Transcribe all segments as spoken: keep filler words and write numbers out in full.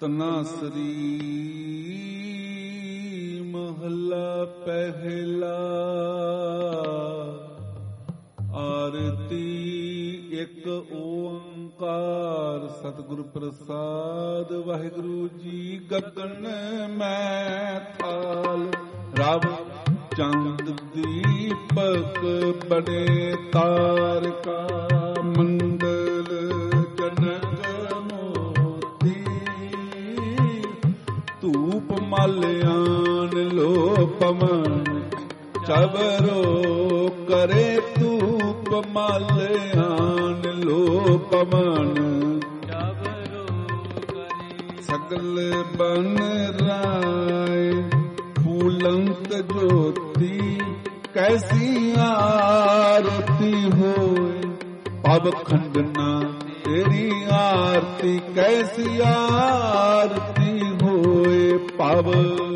ਤਨਾਸਰੀ ਮਹਲਾ ਪਹਿਲਾ। ਆਰਤੀ ਇੱਕ ਓੰਕਾਰ ਸਤਿਗੁਰ ਪ੍ਰਸਾਦ। ਵਾਹਿਗੁਰੂ ਜੀ ਗਗਨ ਮੈਂ ਥਾਲ ਰਵ ਚੰਦ ਦੀਪਕ ਬੜੇ ਤਾਰਕਾ ਮੰਡਲ ਜਨਕ ਮੋਤੀ ਧੂਪ ਮਾਲਿਆਨ ਲੋ ਪਵਨ ਚਵਰੋ ਕਰੇ ਧੂਪ ਮਾਲਿਆਨ ਲੋ ਪਵਨ ਸਗਲ ਬਨ ਰਾਏ ਫੂਲੰਤ ਜੋਤੀ ਕੈਸੀ ਆਰਤੀ ਹੋਏ ਪਵ ਖੰਡਨਾ ਤੇਰੀ ਆਰਤੀ ਕੈਸੀ ਆਰਤੀ ਹੋਏ ਪਵ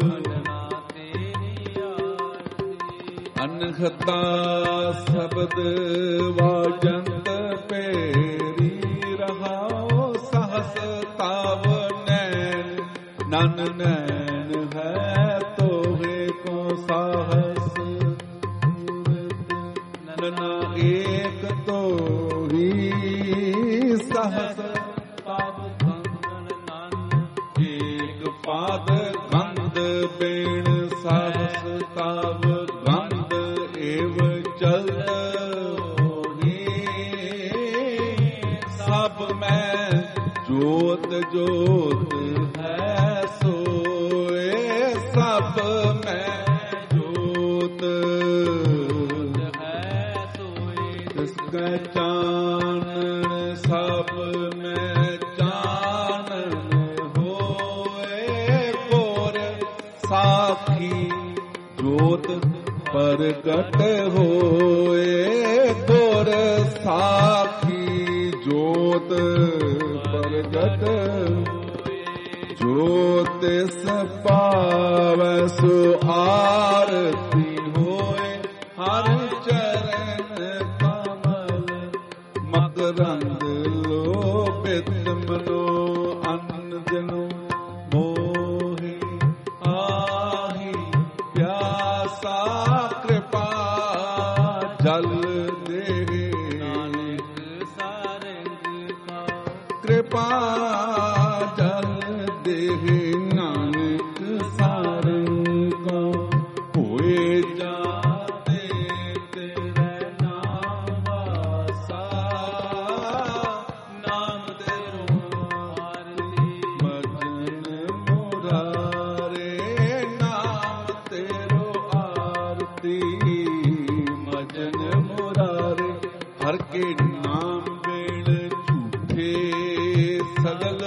ਅਨਹਤਾ ਸ਼ਬਦ ਵਾਜੰਤ ਪੇਰੀ ਰਹਾਓ ਸਹਸ ਤਾਵ ਨੈਣ ਨਨ ਨੈਣ ਹੈ ਤੋਹੇ ਕੋ ਸਾਹਸ ਨਨਾ ਏਕ ਤੋਹੀ ਸਹਸ ਤਾਵ ਗੰਗਨ ਨਨ ਏਕ ਪਾਦ ਗੰਧ ਬੇਣ ਸਾਹਸ ਤਾਵ ਗੰਧ ਏਵ ਚਲ ਹੋਈ ਸਭ ਮੈਂ ਜੋਤ ਜੋਤ ਹੈ ਸੋਏ ਸਭ ਮੈਂ ਜੋਤ ਹੈ ਸੋਏ ਤਿਸ ਕੈ ਚਾਨਣ ਸਭ ਮੈਂ ਚਾਨਣ ਹੋਏ ਕੋਰ ਸਾਖੀ ਜੋਤ ਪ੍ਰਗਟ ਹੋਏ ਗੁਰ ਸਾਖੀ ਜੋਤ ਪ੍ਰਗਟ ਜੋ ਤਿਸ ਪਾਵੈ ਸੋ ਆਰਤੀ ਹੋਏ ਹਰ ਚਰਨ ਕਮਲ ਮਕਰੰਦ ਲੋਭਿਤ ਮਨੋ ਅੰਨ ਜਨੋ ਮੋਹਿ ਆਹੀ ਪਿਆਸਾ ਕਿਰਪਾ ਜਲ ਦੇ ਨਾਨਕ ਸਾਰੰਗ ਕਾ ਕਿਰਪਾ ਜਲ ਦੇ ਨਾਨਕ ਸਾਰੰਗ ਕਾ ਹੋਏ ਜਾਤੇ ਤੇਰੇ ਨਾਮ ਵਾਸਾ ਨਾਮ ਤੇਰੋ ਆਰਤੀ ਮਜਨ ਮੁਰਾਰੇ ਨਾਮ ਤੇਰੋ ਆਰਤੀ ਮਜਨ ਮੁਰਾਰੇ ਹਰ ਕੇ ਨਾਮ ਵੇਲ ਝੂਠੇ ਸਗਲ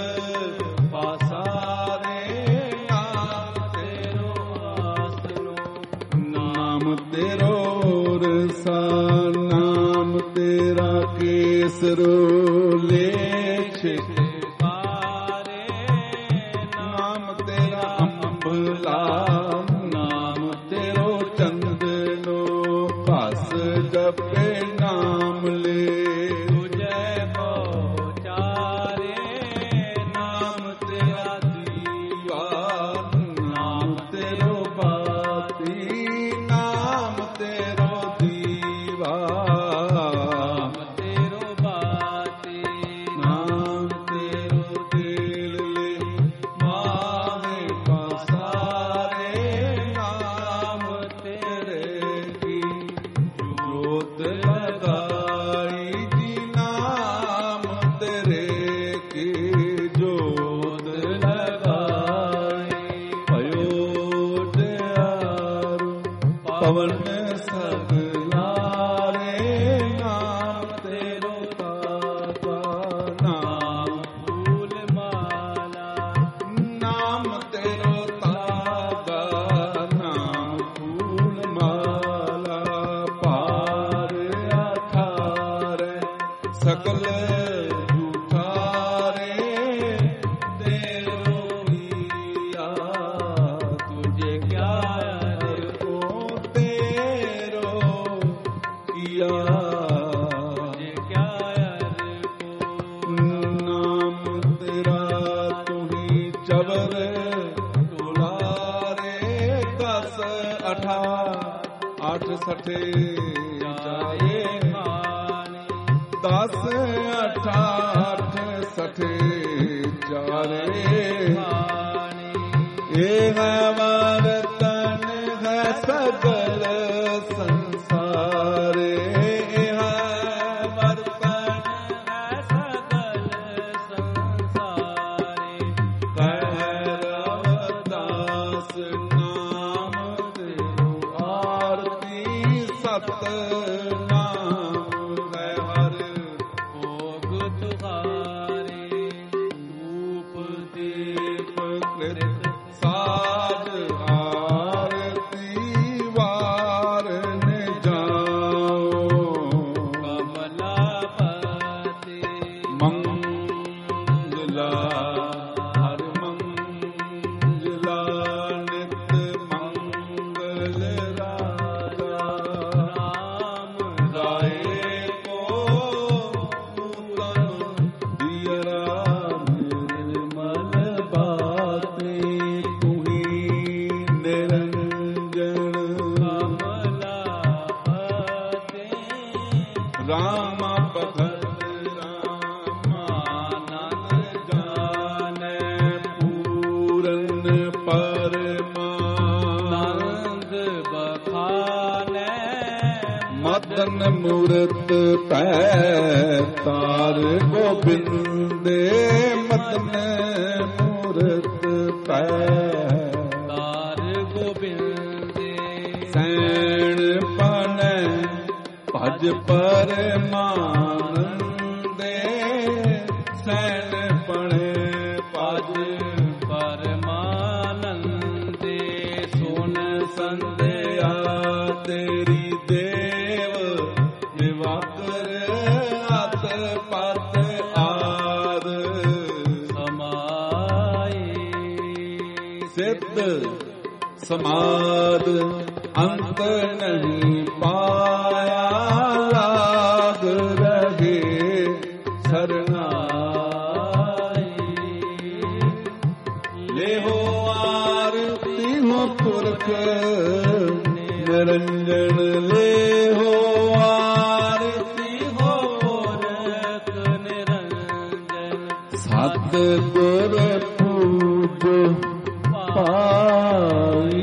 ਪਾਸਾਰੇ ਨਾਮ ਤੇਰੋ ਆਸਨੋ ਨਾਮ ਤੇਰੋ ਰਸਾ ਨਾਮ ਤੇਰਾ ਕੇਸਰੋ ਲੇਛ ਪਾਰੇ ਨਾਮ ਤੇਰਾ ਅੰਬਲਾ ਨਾਮ ਤੇਰੋ ਚੰਦਨੋ ਭਸ ਜਪੇ ਨਾਮ ਲੈ ਤੁਝੈ ਕੋ ਚਾਰੇ ਨਾਮ ਤੇਰਾ ਦੀਵਾ ਨਾਮ ਤੇਰੋ ਬਾਤੀ ਨਾਮ ਤੇਰੋ ਦੀਵਾ ਨਾਮ ਤੇਰੋ ਬਾਤੀ ਨਾਮ ਤੇਰੋ ਤੇਲ ਲੈ ਮਾਵੇ ਪਾਸਾਰੇ ਨਾਮ ਤੇਰੇ ਕੀ ਜੋਤ ਲਗਾਈ ਜੀ ਨਾਮ ਤੇਰੇ ਕੀ ਜੋਤ ਲਗਾਈ ਭਇਓ ਦਿਆਰੂ ਪਵਨ ਸਗਲਾਰੇ ਨਾਮ ਤੇਰੋ ਤਾਤਾ ਨਾਮ ਫੂਲ ਮਾਲਾ ਨਾਮ ਤੇਰੋ ਤਾਗਾ ਨਾਮ ਫੂਲ ਮਾਲਾ ਪਾਰ ਅਠਾਰੇ ਸਕਲ ਝੂਠਾਰੇ ਤੇਰੋ ਕੀਆ ਤੁਝੇ ਕਿਆ ਕੋ ਤੇਰੋ ਕੀਆ ਤੁਝੇ ਕਿਆ ਨਾਮ ਤੇਰਾ ਤੁਹੀ ਸਠੇ ਚਾਰੇ ਖਾਣੇ, ਦਸ ਅਠ ਅਠ ਸਠੇ ਚਾਰੇ ਖਾਣੇ। ਇਹ ਹੈ ਵਰਤਨ ਹੈ ਸਗਲ ਸੰਸਾਰੇ, ਇਹ ਹੈ ਵਰਤਨ ਹੈ ਸਗਲ ਸੰਸਾਰੇ। ਕਹਿ ਰਵਿਦਾਸ ਨਾਮ ਤੇਰੋ ਆਰਤੀ ਸਤ ਨਾਮ ਹੈ ਹਰ ਭੋਗ ਤੁਹਾਰੇ। ਧੂਪ ਦੀਪ ਕ੍ਰਿਤ ਸਾਜ ਆਰਤੀ ਵਾਰਨ ਜਾਓ। ਕਮਲਾਪਤੀ ਮੰਗਲਾ ਹਰ ਮੰਗਲਾ ਨਿਤ ਮੰਗਲ ਰਾਜਾ। ਰਾਮ ਰਾਏ ਕੋ ਨੂਤਨ ਦਿਯਰਾ ਨਿਰਮਲ ਬਾਤੇ। ਤੁਹੀ ਨਿਰੰਜਨ ਕਮਲਾਪਤੀ ਰਾਮ ਭਗਤ ਰਾਮਾਨੰਦ ਜਾਣੈ। ਪੂਰਨ ਪਰਮਾਨੰਦ ਬਖਾਨੈ। ਮਦਨ ਮੂਰਤ ਪੈ ਤਾਰ ਗੋਬਿੰਦੇ। ਮਦਨ ਮੂਰਤ ਪੈ ਤਾਰ ਗੋਬਿੰਦੇ। ਸੈਣ ਪਨੈ ਭਜ ਪਰਮਾਨੰਦੇ। ਸੈਣ ਪਣੈ ਭਜ ਪਰਮਾਨੰਦੇ। ਸੁਨ ਸੰਧਿਆ ਤੇਰੀ ਦੇਵ ਦਿਵਾਕਰ ਅਤ ਪਤ ਆਦ ਸਮਾਏ। ਸਿੱਧ ਸਮਾਦ ਅੰਤ ਨਹੀਂ ਪਾਇਆ। ਲਾਗ ਰਹੇ ਸਰਨਾਈ। ਲੇਹੋ ਆਰਤੀ ਹੋ ਪੁਰਖ ਨਿਰੰਜਨ। ਲੇਹੋ ਆਰਤੀ ਹੋ ਪੁਰਖ ਨਿਰੰਜਨ। ਸਤ ਗੁਰ ਪੂਜ ਪਾਈ।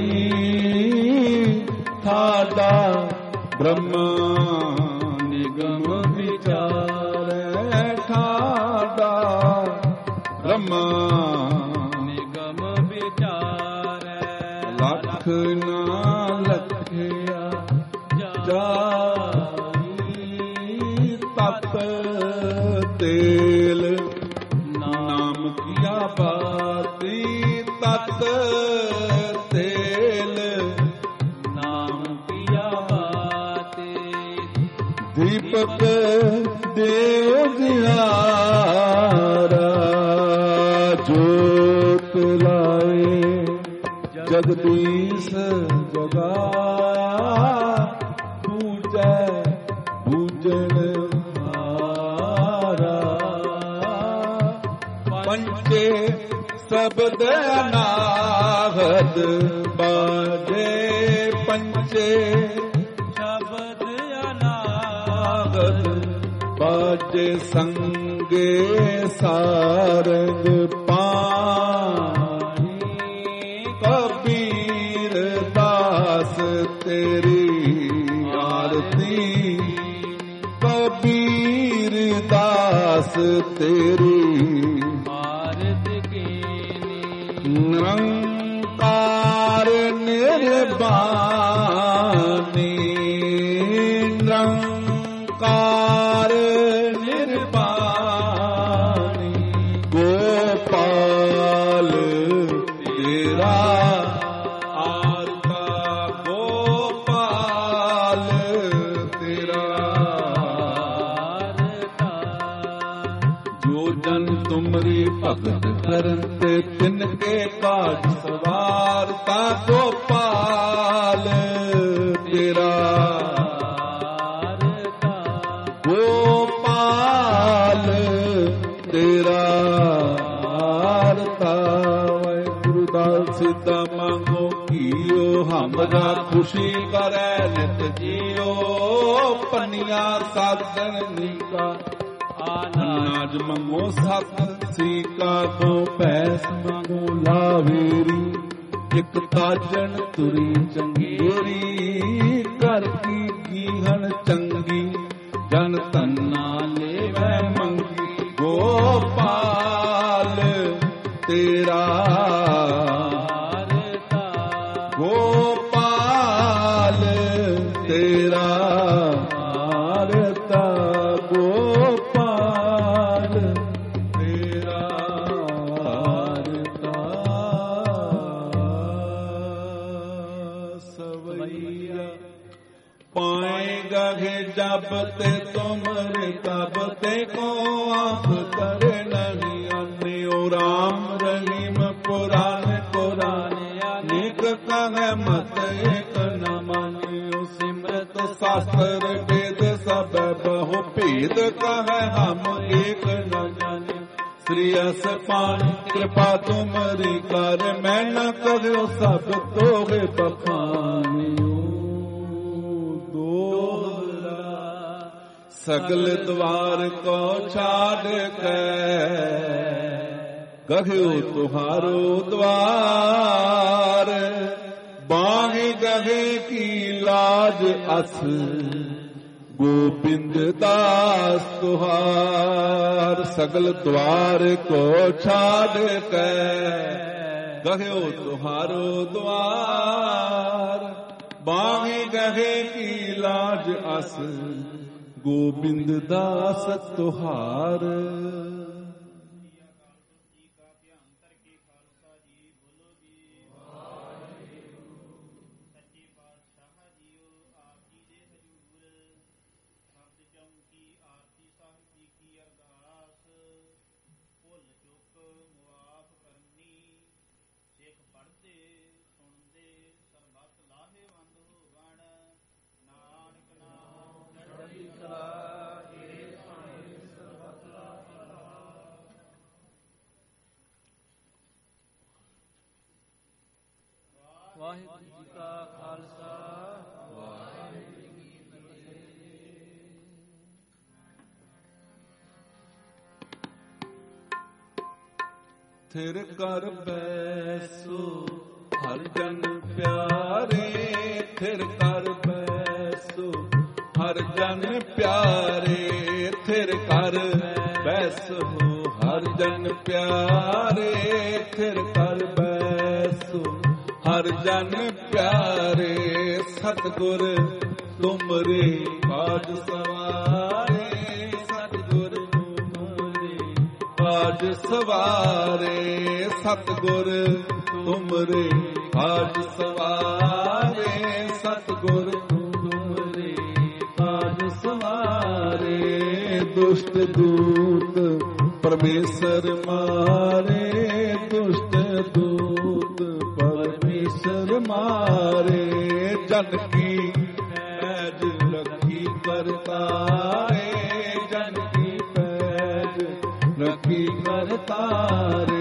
ਠਾਡਾ ਬ੍ਰਹਮਾ ਨਿਗਮ ਵਿਚਾਰੈ। ਠਾਡਾ ਬ੍ਰਹਮਾ ਨਿਗਮ ਵਿਚਾਰੈ। ਲੱਖ ਨਾ ਲਖਿਆ ਜਾਈ। ਤਤ ਤੇਲ ਨਾਮ ਕੀਆ ਬਾਤੀ। ਤਤ ਤੇਲ ਨਾਮ ਕੀਆ ਬਾਤੀ। ਦੀਪਕ ਦੇਵ ਦਿਹਾਰਾ। ਜੋਤ ਲਾਏ ਜਗਦੀਸ਼ ਜਗਾਇਆ। ਪੂਜੈ ਪੂਜਨ ਹਾਰਾ। ਪੰਚੇ ਸ਼ਬਦ ਅਨਾਹਦ ਬਾਜੇ। ਪੰਚੇ ਸ਼ਬਦ ਅਨਾਹਦ ਬਾਜੇ। ਸੰਗੇ ਸਾਰੰਗ ਪਾਣੀ। ਕਬੀਰ ਦਾਸ ਤੇਰੀ ਆਰਤੀ। ਕਬੀਰ ਦਾਸ ਤੇਰੀ ਆਰਤੀ ਕੀਨੀ। ਨਿਰੰਕਾਰ ਨਿਰਬਾਨੀ। ਨਿਰੰਕਾਰ ਨਿਰਬਾਨੀ। ਗੋਪਾਲ ਤੇਰਾ ਆਰਤਾ। ਗੋਪਾਲ ਤੇਰਾ ਆਰਤਾ। ਜੋ ਜਨ ਤੁਮਰੀ ਭਗਤ ਕਰਨ ਤੇ ਤਿਨ ਕੇ ਕਾਜ ਸਵਾਰਤਾ। ਗੋਪਾਲ ਤੇਰਾ ਗੋਪਾਲ ਤੇਰਾ ਆਰਤਾ। ਵਾਹਿਗੁਰੂ ਦਾ ਸਿੱਧਾ ਮੰਗੋ ਕੀਓ। ਹਮਰਾ ਖੁਸ਼ੀ ਕਰੈ ਨਿਤ ਜੀ। ਮੰਨਿਆ ਸਾਧਨ ਨੀਕਾ। ਅਨਾਜ ਮੰਗੋ ਸਤ ਸੀਕਾ, ਦੋ ਪੈਸ ਮੰਗੋ ਲਾਵੇਰੀ। ਇੱਕ ਤਾਜਣ ਤੁਰੀ ਚੰਗੇਰੀ, ਘਰ ਕੀ ਗੀਹਣ ਚੰਗੀ। ਜਨ ਧੰਨਾ ਲੇਵੈ ਮੰਗੀ, ਗੋਪਾਲ ਤੇਰਾ ਗੋਪਾਲ ਤੇਰਾ ਆਰਤਾ। ਗੋਪਾਲ ਤੇਰਾ ਆਰਤਾ। ਸਵਈਆ ਪਾਏਗਾ ਗੇ ਜਬ ਤੇ ਤੁਮਰੇ, ਤਬ ਤੇ ਕੋ ਆਪ करे नहीं। अन्यो राम रहीम पुराण कुरान, अनेक कहे मत एक न मानियो। सिमरत शास्त्र वेद सब बहु भेद, कहे हम एक न जानियो। श्री अस पान कृपा तुमरी कर, मैं न कहो सब तोहे बखानियो। सगल द्वार को छाड़ के कहो तुहारो द्वार। बाहे गहे की लाज अस, गोविंद दास तुहार। सगल द्वार को छाड़ के कहो तुहारो द्वार। बाहे गहे की लाज अस, गोविंद दास तुहार। ਵਾਹਿਗੁਰੂ ਜੀ ਕਾ ਖਾਲਸਾ, ਵਾਹਿਗੁਰੂ ਜੀ ਕੀ ਫਤਿਹ। ਥਿਰ ਕਰ ਬੈਸੋ ਹਰ ਜਨ ਪਿਆਰੇ। ਥਿਰ ਕਰ ਬੈਸੋ ਹਰ ਜਨ ਪਿਆਰੇ। ਥਿਰ ਕਰ ਬੈਸੋ ਹਰ ਜਨ ਪਿਆਰੇ। ਥਿਰ ਕਰ ਬੈਸੋ ਹਰ ਜਨ ਪਿਆਰੇ। ਸਤਿਗੁਰ ਤੁਮਰੇ ਕਾਜ ਸਵਾਰੇ। ਸਤਿਗੁਰ ਤੁਮਰੇ ਕਾਜ ਸਵਾਰੇ। ਸਤਿਗੁਰ ਤੁਮਰੇ ਕਾਜ ਸਵਾਰੇ। ਸਤਿਗੁਰ ਤੁਮਰੇ ਕਾਜ ਸਵਾਰੇ। ਦੁਸ਼ਟ ਦੂਤ ਪਰਮੇਸ਼ਰ ਮਾਰੇ। ਦੁਸ਼ਟ ਦੂਤ ਪਰਮੇਸ਼ਰ ਮਾਰੇ। ਜਨ ਕੀ ਪੈਜ ਰੱਖੀ ਕਰਤਾਰੇ। ਜਨ ਕੀ ਪੈਜ ਰੱਖੀ ਕਰਤਾਰੇ।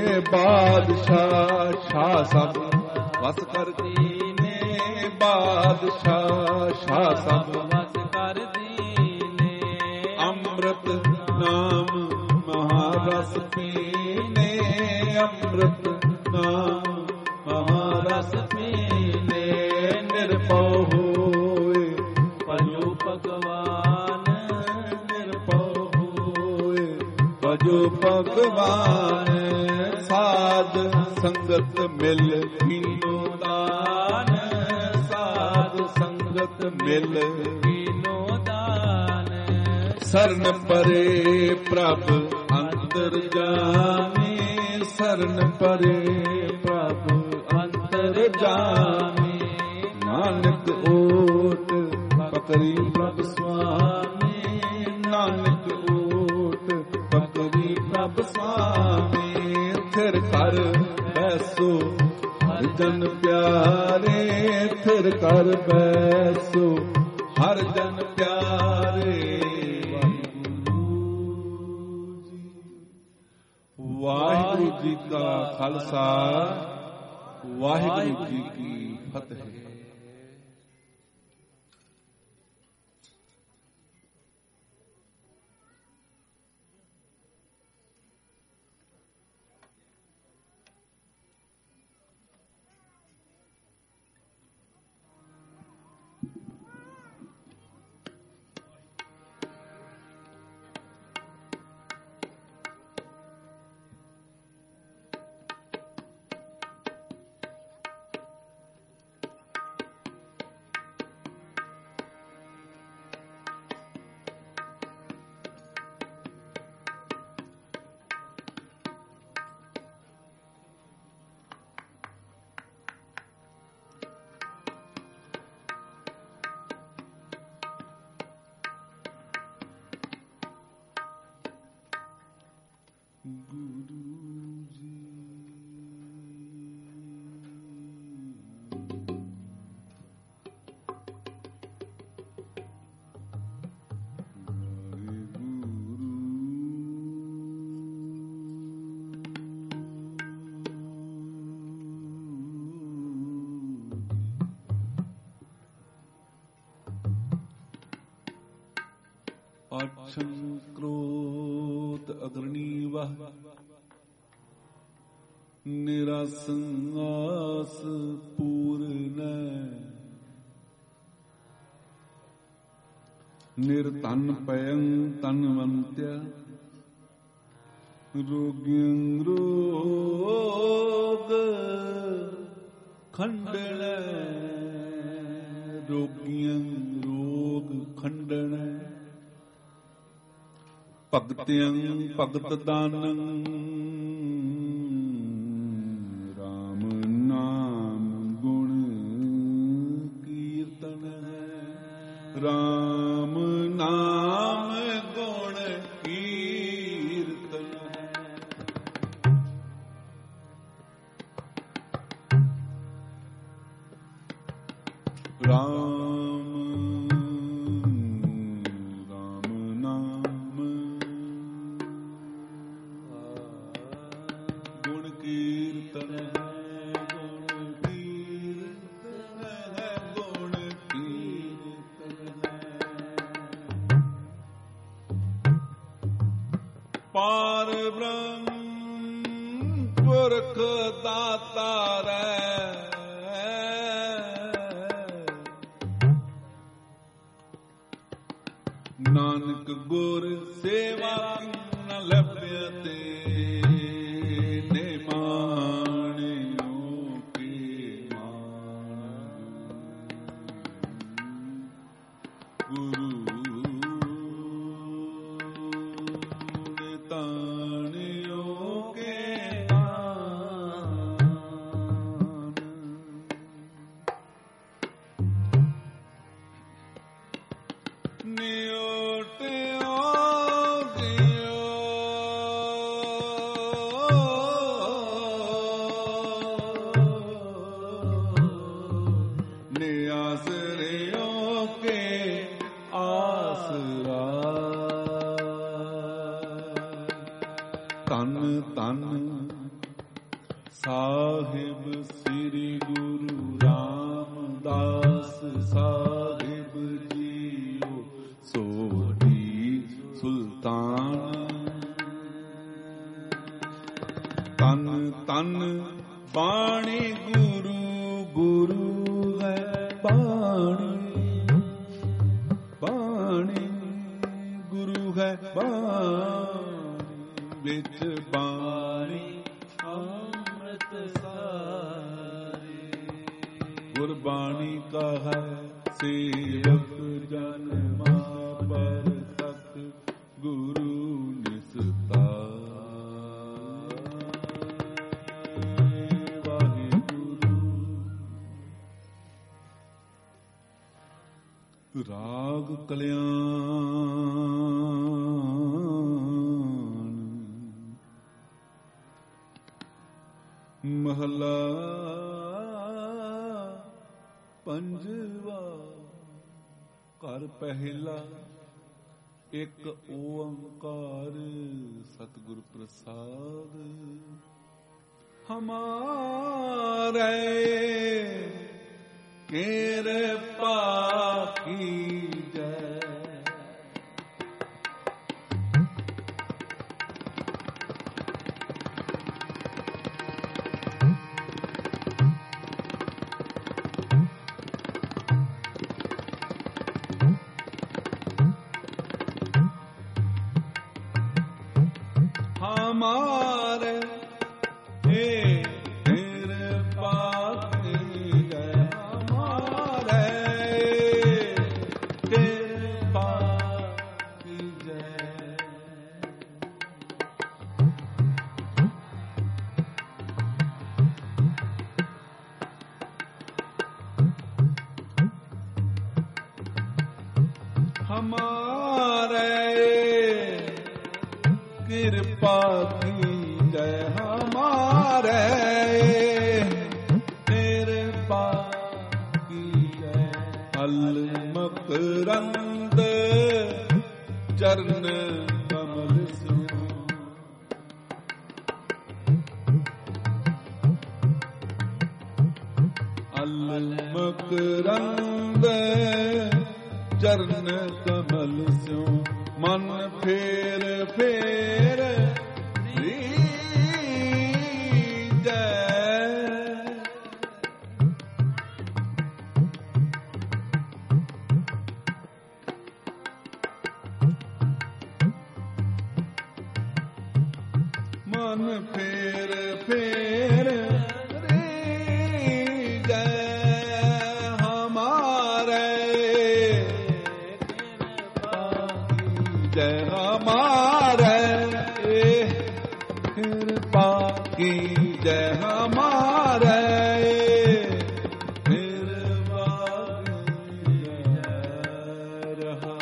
ਬਾਦਸ਼ਾਹ ਸ਼ਾਹ ਸਭ ਵਸ ਕਰਦੀ ਨੇ। ਬਾਦਸ਼ਾਹ ਸ਼ਾਹ ਸਭ ਵਸ ਕਰਦੀ ਨੇ। ਅੰਮ੍ਰਿਤ ਨਾਮ ਮਹਾਰਸ ਪੀਨੇ। ਅੰਮ੍ਰਿਤ ਨਾਮ ਮਹਾਰਸ ਪੀਨੇ। ਨਿਰਭਉ ਹੋਏ ਭਜੋ ਭਗਵਾਨ। ਨਿਰਭਉ ਹੋਏ ਭਜੋ ਭਗਵਾਨ। ਸਾਧ ਸੰਗਤ ਮਿਲ ਕੀਨੋ ਦਾਨ। ਸਾਧ ਸੰਗਤ ਮਿਲ ਕੀਨੋ ਦਾਨ। ਸਰਨ ਪਰੇ ਪ੍ਰਭ ਅੰਤਰ ਜਾਮੀ। ਸਰਨ ਪਰੇ ਪ੍ਰਭ ਅੰਤਰ ਜਾਮੀ। ਨਾਨਕ ਓਟ ਪਕਰੀ ਪ੍ਰਭ ਸੁਆਮੀ। ਨਾਨਕ ਓਟ ਪਕਰੀ ਪ੍ਰਭ ਸੁਆਮੀ। ਥਿਰ ਕਰ ਬੈਸੋ ਹਰ ਜਨ ਪਿਆਰੇ। ਥਿਰ ਕਰ ਬੈਸੋ ਹਰ ਜਨ ਪਿਆਰੇ। ਵਾਹਿਗੁਰੂ ਜੀ ਕਾ ਖਾਲਸਾ, ਵਾਹਿਗੁਰੂ ਜੀ ਕੀ ਫਤਿਹ। आच्छन क्रोध अग्रणी वह निरासंगास पूर्ण निर्तन पयं तन्वंत्य रोग्यं रोग खंडन रोग्यं रोग खंडन भगत्यं भगत दानं राम नाम गुण कीर्तन राम नाम गुण कीर्तन राम पार ब्रह्म पुरख दाता रै नानक गुर सेवा न लभ्यते निमाणियों के मान गुरु साहिब श्री गुरु रामदास साहिब जीओ सोढ़ी सुल्तान तन तन बाणी गुरु गुरु है बाणी बाणी गुरु है बाणी बिच बाणी गुरबाणी का है सेवक जन्मा पर तक गुरु निस्ता वाहिगुरु राग कल्याण महला पंजवा कर पहला एक ओंकार सतगुर प्रसाद हमारे कृपा की जय। हमारे हे कृपा की जय हमारे कृपा की जय। हमारे कृपा कीजै हमारे, कृपा कीजै अलमकरंद चरण कमल सिंह। अलमकरंद चरण कमल सिंह, मन फेर फेर रीजै। मन फेर फेर रीजै हमारे, जय हमारे कृपा की जय हमारे, कृपा की जय रहा।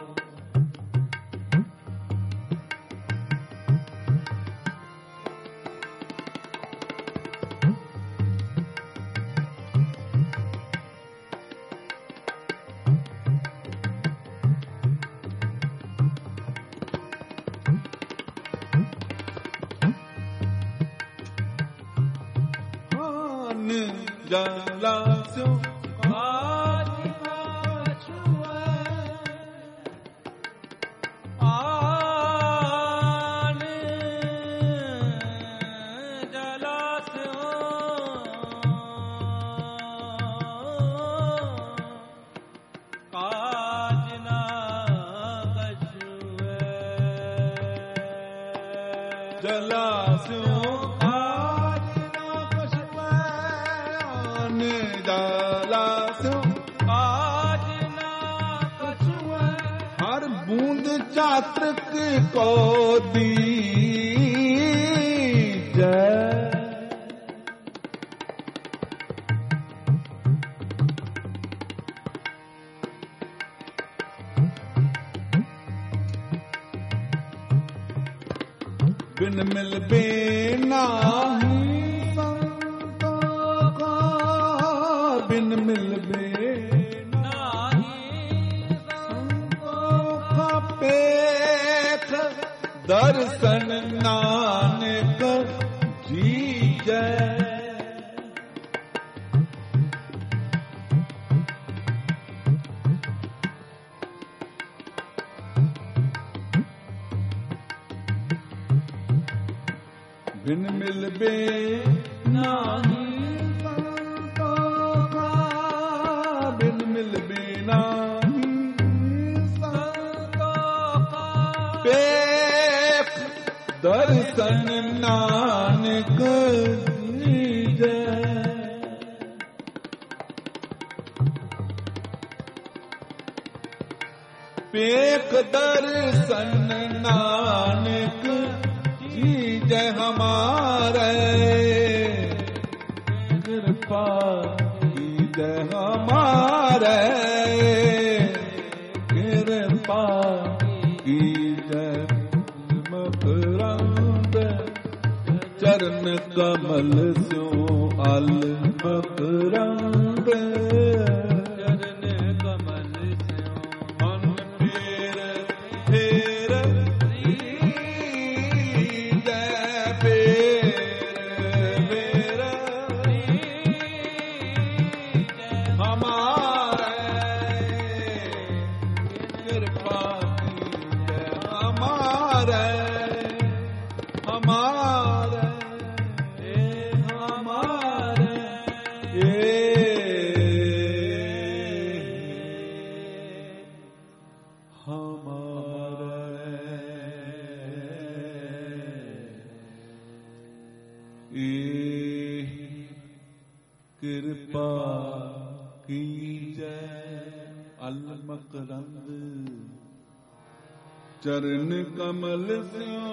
जला सो आज ना छुए, आन जला सो आज ना कछुए, जला सो जाला सो आज ना कछुए, हर बूंद चातक को दीजै। बिन मिल बेनाही बिन मिलबे नाही संतोख पेख, दर्शन नानक जीजै। बिन मिलबे नाही बिन मिलबे नाही संतोख पेख, दर्शन नानक जीजै। पेख दर्शन नानक जीजै हमारे, कृपा कीजै हमारे, कृपा कीजै मकरंद चरण कमल स्यो अलमकरंद चरण कमल स्यो, मन फेर फेर रीजै, फेर फेर हमारे, कृपा कीजै हमारे, हमारे हमारे कृपा कीजै अलमकरंद चरण कमल स्यो,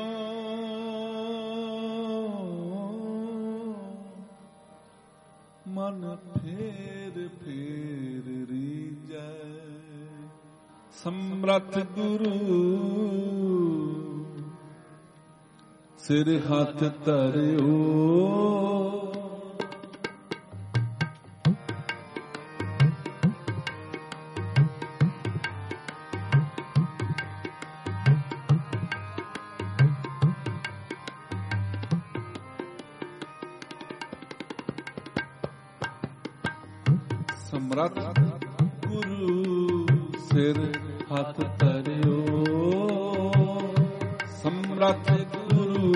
मन फेर फेर रीजै। समर्थ गुरु ਸਿਰ ਹੱਥ ਧਰਿਓ। ਸਮਰੱਥ ਗੁਰੂ ਸਿਰ ਹੱਥ ਧਰਿਓ। ਸਮਰੱਥ ਗੁਰੂ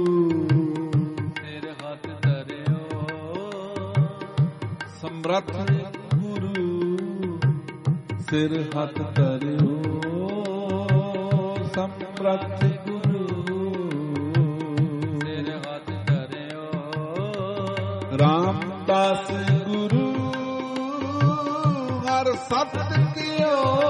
ਸਿਰ ਹੱਥ ਧਰਿਓ। ਸਮਰੱਥ ਗੁਰੂ ਸਿਰ ਹੱਥ ਧਰਿਓ। ਸਮਰੱਥ ਗੁਰੂ ਸਿਰ ਹੱਥ ਧਰਿਓ। ਰਾਮਦਾਸ ਗੁਰੂ ਹਰ ਸਤ ਕੀਓ।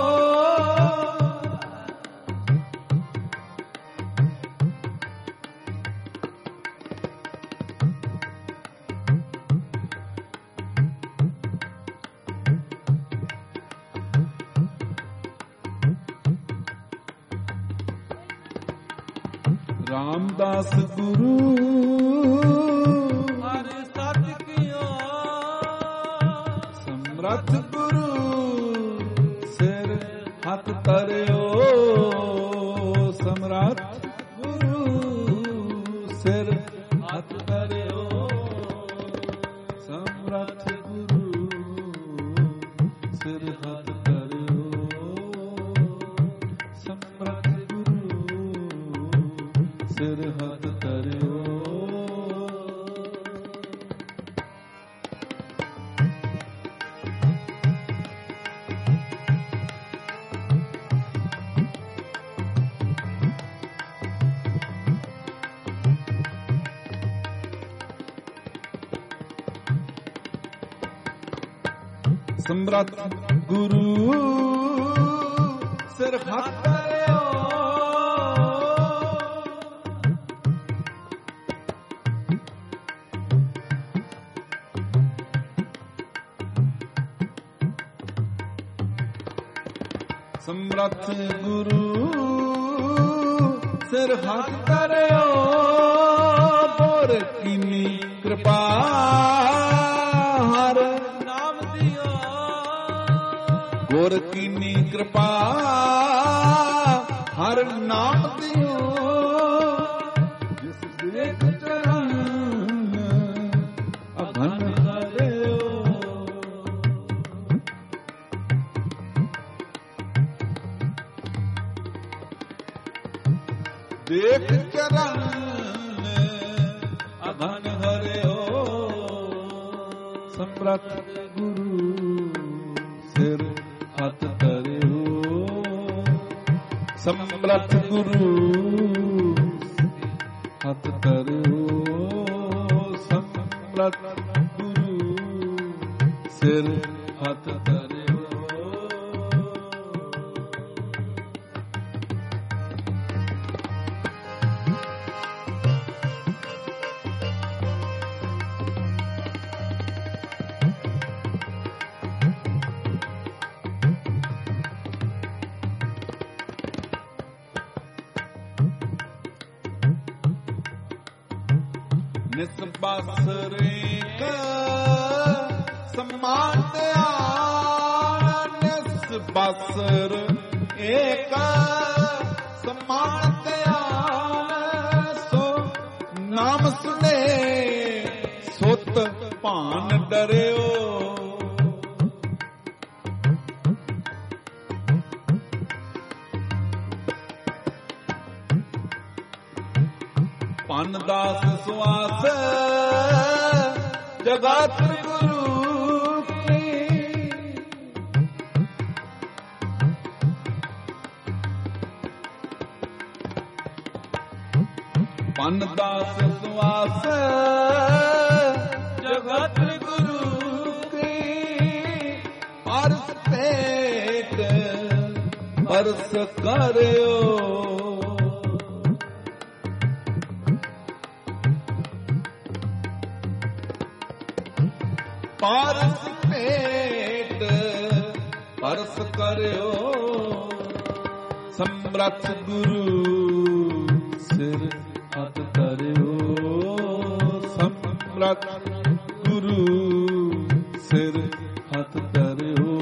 ਰਾਮਦਾਸ ਗੁਰੂ ਹਰ ਸਤ ਕੀਓ। ਸਮਰੱਥ ਗੁਰੂ ਸਿਰ ਹੱਥ ਧਰਿਓ। ਸਮਰੱਥ ਗੁਰੂ ਸਿਰ ਹੱਥ ਧਰਿਓ। ਸਮਰੱਥ ਗੁਰੂ ਸਿਰ ਹੱਥ ਧਰਿਓ। ਸਮਰੱਥ ਗੁਰੂ ਸਿਰ ਹੱਥ ਧਰਿਓ। ਸਮਰੱਥ ਗੁਰੂ ਸਿਰ ਹੱਥ ਧਰਿਓ। ਸਮਰੱਥ ਗੁਰੂ ਸਿਰ ਹੱਥ ਧਰਿਓ। ਬੋਰ ਕੀਨੀ ਕਿਰਪਾ ਹਰ ਨਾਮ ਦਿਓ। ਗੁਰ ਕੀਨੀ ਕਿਰਪਾ ਹਰ ਨਾਮ ਦਿਓ। ਜਿਸ ਦੇਖ ਚਰਨ ਅਭਨ ਹਰਿਓ। ਦੇਖ ਚਰਨ ਅਭਨ ਹਰਿਓ। ਸਮਰੱਥ ਗੁਰੂ ਸਿਰ ਹੱਥ ਧਰਿਓ। ਸਮਰੱਥ ਗੁਰੂ ਹੱਥ ਧਰਿਓ। ਸਮਰੱਥ ਗੁਰੂ ਸਿਰ ਹੱਥ ਧਰਿਓ। ਨਿਸਬਸਰ ਏਕ ਸਮਾਨ ਧਿਆਨ। ਨਿਸਬਸਰ ਏਕ ਸਮਾਨ ਧਿਆਨ। ਸੋ ਨਾਮ ਸੁਨੇ ਸੁਤ ਭਾਨ ਡਰਿਓ। ਪਨ ਦਾਸ ਸੁਆਸ ਜਗਤ ਗੁਰੂ ਕੀ। ਪਨ ਦਾਸ ਸੁਆਸ ਜਗਤ ਗੁਰੂ ਕੀ। ਪਰਸ ਭੇਟ ਪਰਸ ਕਰਿਓ। ਪਰਸ ਭੇਟ ਪਰਸ ਕਰਿਓ। ਸਮਰੱਥ ਗੁਰੂ ਸਿਰ ਹੱਥ ਧਰਿਓ। ਸਮਰੱਥ ਗੁਰੂ ਸਿਰ ਹੱਥ ਧਰਿਓ।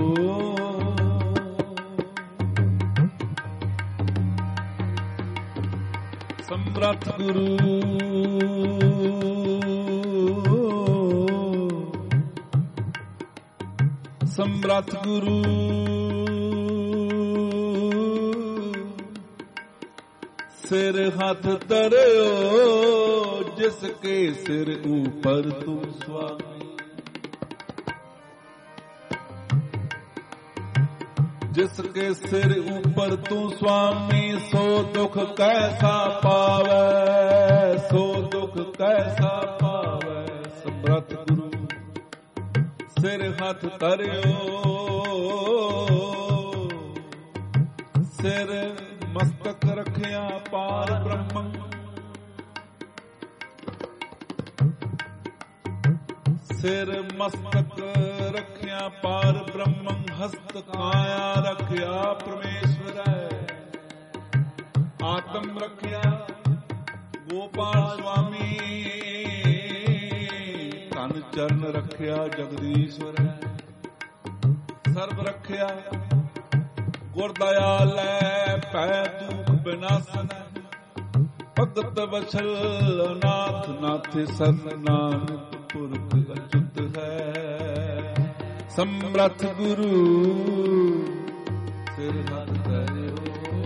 ਸਮਰੱਥ ਗੁਰੂ ਸਮਰੱਥ ਗੁਰੂ ਸਿਰ ਹੱਥ ਧਰਿਓ। ਜਿਸ ਕੇ ਸਿਰ ਉਪਰ ਤੂੰ ਸੁਆਮੀ, ਜਿਸ ਕੇ ਸਿਰ ਉਪਰ ਤੂੰ ਸੁਆਮੀ, ਸੋ ਦੁਖ ਕੈਸਾ ਪਾਵੈ, ਸੋ ਦੁਖ ਕੈਸਾ ਪਾਵੈ। ਸਮਰੱਥ ਗੁਰੂ ਸਿਰ ਹੱਥ ਧਰਿਓ। ਸਿਰ ਮਸਤਕ ਰੱਖਿਆ ਪਾਰ ਬ੍ਰਹਮ, ਸਿਰ ਮਸਤਕ ਰੱਖਿਆ ਪਾਰ ਬ੍ਰਹਮ, ਹਸਤ ਕਾਇਆ ਰੱਖਿਆ ਪਰਮੇਸ਼ਵਰ। ਆਤਮ ਰੱਖਿਆ ਗੋਪਾਲ ਸੁਆਮੀ, ਧਨ ਚਰਨ ਰੱਖਿਆ ਜਗਦੀਸ਼ਵਰ। ਸਰਬ ਰੱਖਿਆ ਗੁਰ ਦਇਆਲੈ, ਭੈ ਦੁਖ ਬਿਨਾਸਨ। ਭਗਤ ਵਛਲ ਨਾਥ ਨਾਥੇ ਸਰਨ, ਨਾਨਕ ਪੁਰਖ ਅਚੁੱਤ ਹੈ। ਸਮਰੱਥ ਗੁਰੂ ਸਿਰ ਹੱਥ ਧਰਿਓ।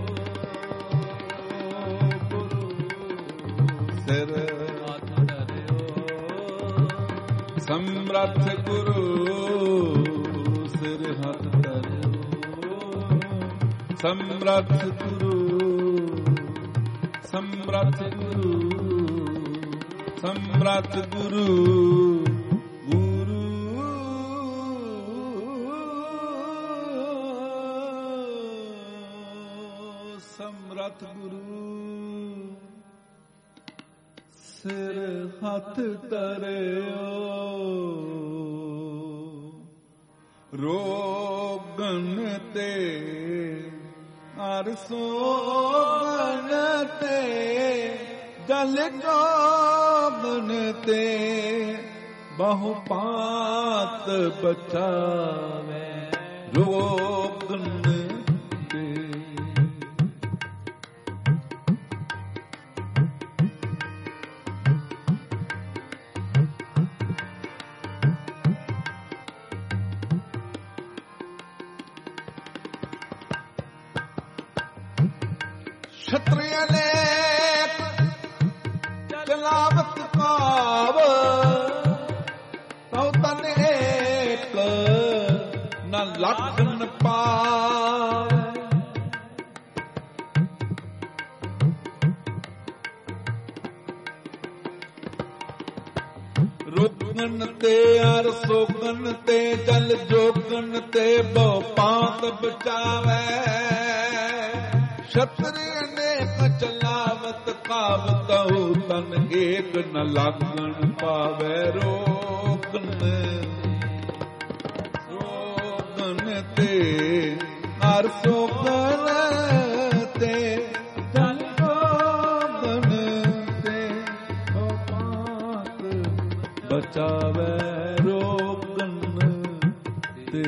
ਗੁਰੂ ਸਿਰ ਹੱਥ ਧਰਿਓ। ਸਮਰੱਥ ਗੁਰੂ ਸਿਰ ਹੱਥ ਧਰਿਓ। ਸਮਰੱਥ ਗੁਰੂ ਸਮਰੱਥ ਗੁਰੂ ਸਮਰੱਥ ਗੁਰੂ ਗੁਰੂ ਸਮਰੱਥ ਗੁਰੂ ਸਿਰ ਹੱਥ ਧਰਿਓ। ਰੋਗਨ ਤੇ ਅਰ ਸੋਗਨ ਤੇ, ਜਲ ਜੋਗਨ ਤੇ, ਬਹੁ ਪਾਤ ਬਚਾਵੇ। ਰੋਗਨ ਤੇ ਛਤਰੀ ਅਨੇਕ ਜਲਾਵਤ ਕਾਵ, ਤਉ ਤਨ ਏਕ ਨ ਲਖਨ ਪਾਵੈ। ਰੋਗਨ ਤੇ ਅਰ ਸੋਗਨ ਤੇ, ਜਲ ਜੋਗਨ ਤੇ, ਬਹੁ ਪਾਤ ਬਚਾਵੈ। ਛਤਰੀ ਅਨੇਕ ਚਲਾਵਤ ਕਾਵ, ਤਉ ਤਨ ਏਕ ਨ ਲਾਗਣ ਪਾਵੈ। ਰੋਗਨ ਰੋਗਨ ਤੇ ਅਰ ਸੋਗਨ ਤੇ, ਜਲ ਜੋਗਨ ਤੇ, ਬਹੁ ਪਾਤ ਬਚਾਵੈ। ਰੋਗਨ ਤੇ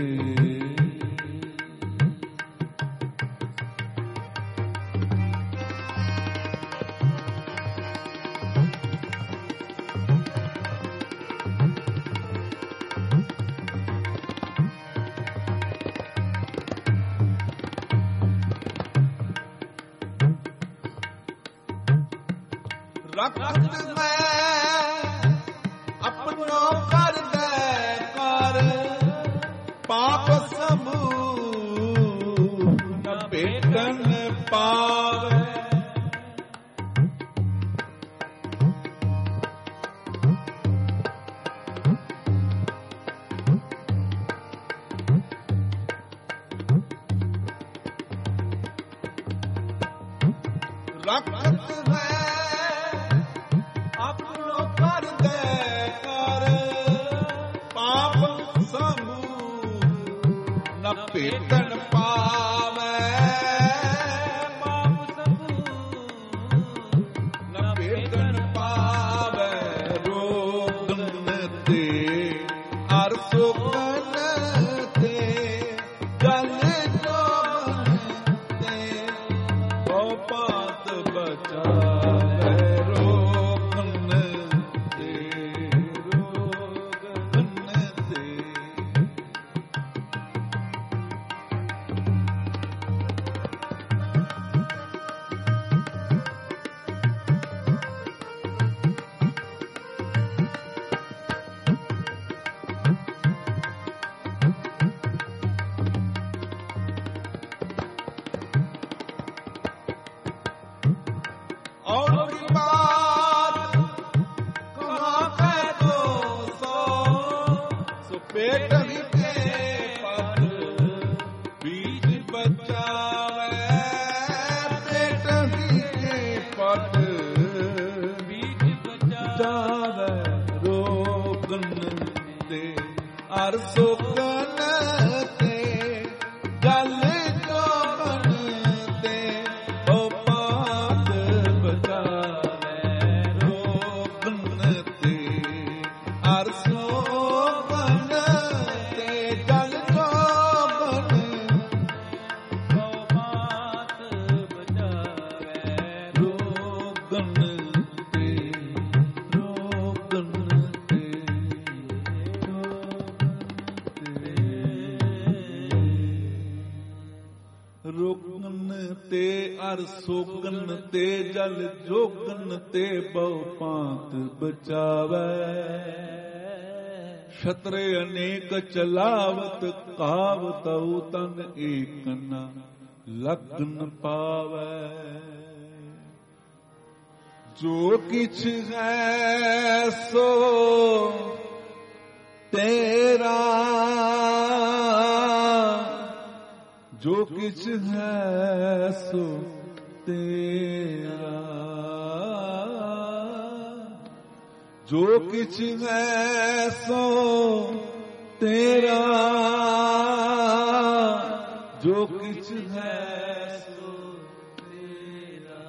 ਰਖਤ ਮੈਂ ਆਪਣੋ ਕਰਦੈ ਕਰ, ਪਾਪ ਸਮੂਹ ਨ ਭੇਟਨ ਪਾਵੈ। ਰਖਤ ਮੈਂ ਆਪਣੋ ਕਰਦੈ ਕਰ, ਪਾਪ ਸਮੂਹ ਨ ਭੇਟਨ ਪਾਵੈ। ਪਾਪ ਸਮੂਹ ਨ ਭੇਟਨ ਪਾਵੈ। ਰੋਗਨ ਬਚਾਵੇ ਰੋਗਨ ਤੇ ਰੋਗਨ ਤੇ पेट के पद बीच बचावे पेट के पद बीच बचावे रोगन ते अर सुगन ते गल जोगन ते ओ पात बचावे रोगन ते अर ਰੋਗਨ ਤੇ ਅਰ ਸੋਗਨ ਤੇ ਜਲ ਜੋਗਨ ਤੇ ਬਹੁ ਪਾਂਤ ਬਚਾਵੇ ਛਤਰੇ ਅਨੇਕ ਚਲਾਵਤ ਕਾਵਤਉ ਤਨ ਏਕ ਨ ਲਗਨ ਪਾਵੇ ਜੋ ਕਿਛ ਹੈ ਸੋ ਤੇਰਾ जो किछ है सो तेरा जो किछ है सो तेरा जो किछ है सो तेरा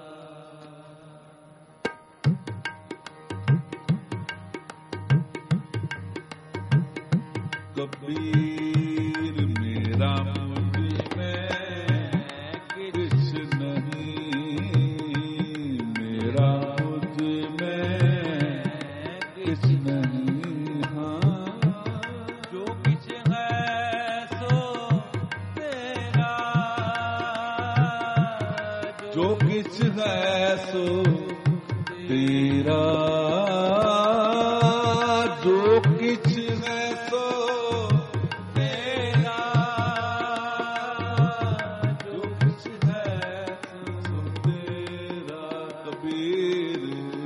कबीर मेरा जो किछ है सो तेरा जो किछ है सो तेरा जो किछ है सो तेरा कबीर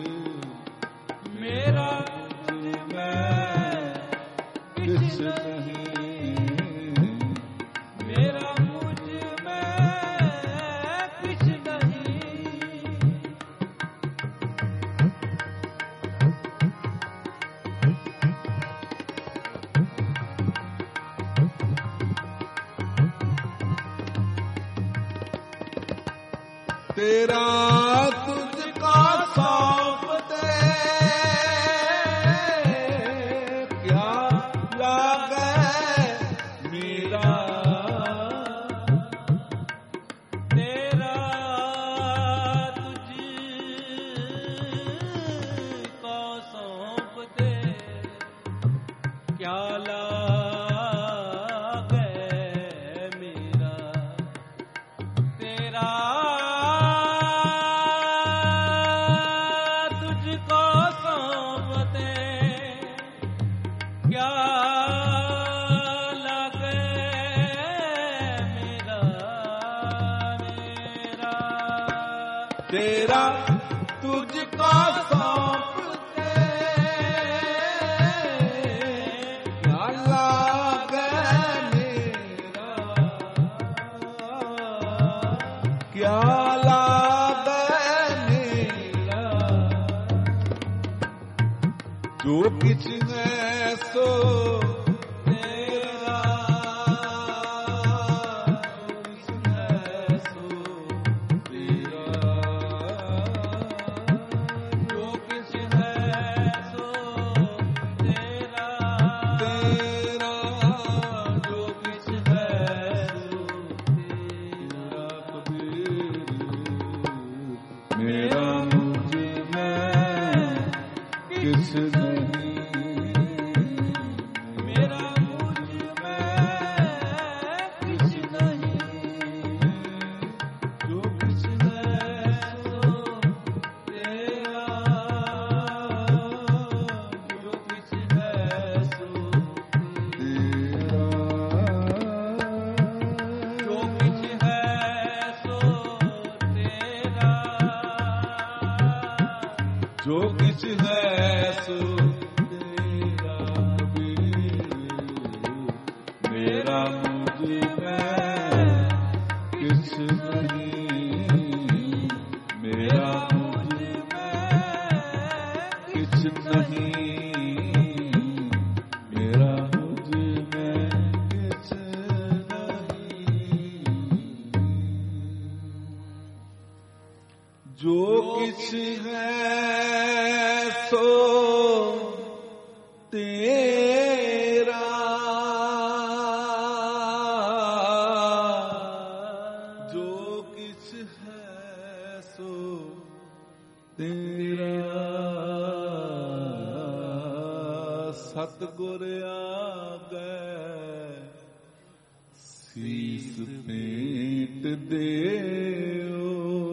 मेरा मैं किछ नहीं मेरा मुझ में किछ तेरा तुझका सौंप दे क्या लागे मेरा तेरा तुझको सौंप दे क्या लागे मेरा तेरा तेरा तुझको सौंप दे क्या लागे मेरा क्या लागे मेरा जो किछ है सो मेरा किछ नहीं मेरा मुझ में किछ नहीं जो किछ है सो तेरा जो किछ है सो तेरा जो किछ है सो तेरा जो किछ है सो तेरा कबीर मेरा मुझ में किछ नहीं मेरा मुझ में किछ नहीं मेरा मुझ में किछ नहीं जो किछ है सो तेरा जो किछ है सो तेरा सतगुर आगे सीस पेट देओ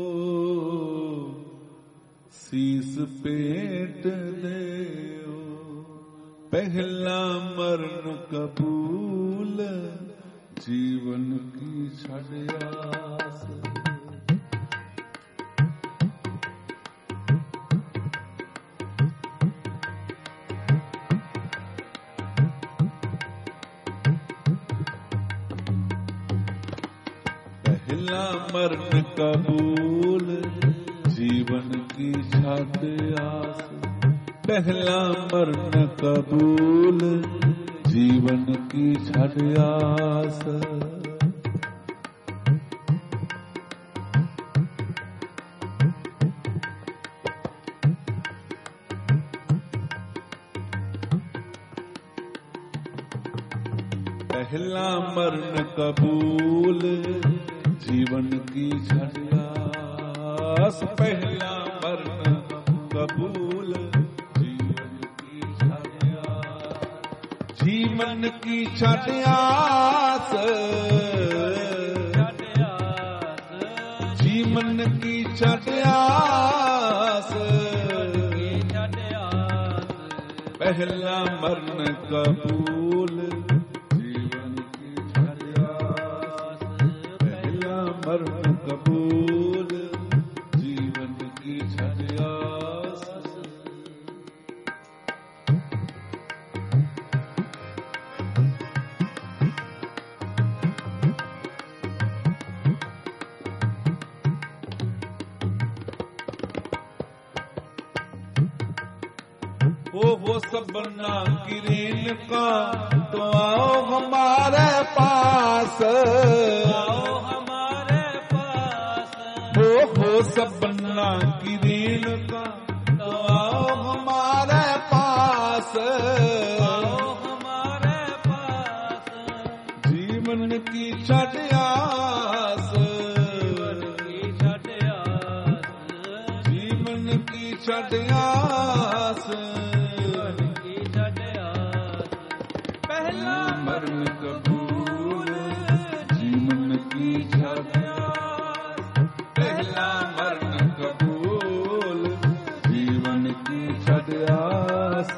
सीस पेट देओ पहला मरण कबूल जीवन की छड़ आस पहला मरण कबूल जीवन की छात आस पहला मरण कबूल जीवन की छात आस पहला मरण कबूल जीवन की छात आस पहला मरण कबूल जीवन की छात आस जीवन की छात आस जीवन की छात आस पहला मरण कबूल जीवन की छात आस पहला मरण कबूल जीवन की छात आस हो हो सबना किरीन का तो आओ हमारे पास आओ हमारे पास हो हो सबना किरीन का तो आओ हमारे पास आओ हमारे पास जीवन की छठ आस की छठ आस जीवन की छठ आस की छठ आस पहला मरण कबूल जीवन की छठ आस पहला मरण कबूल जीवन की छठ आस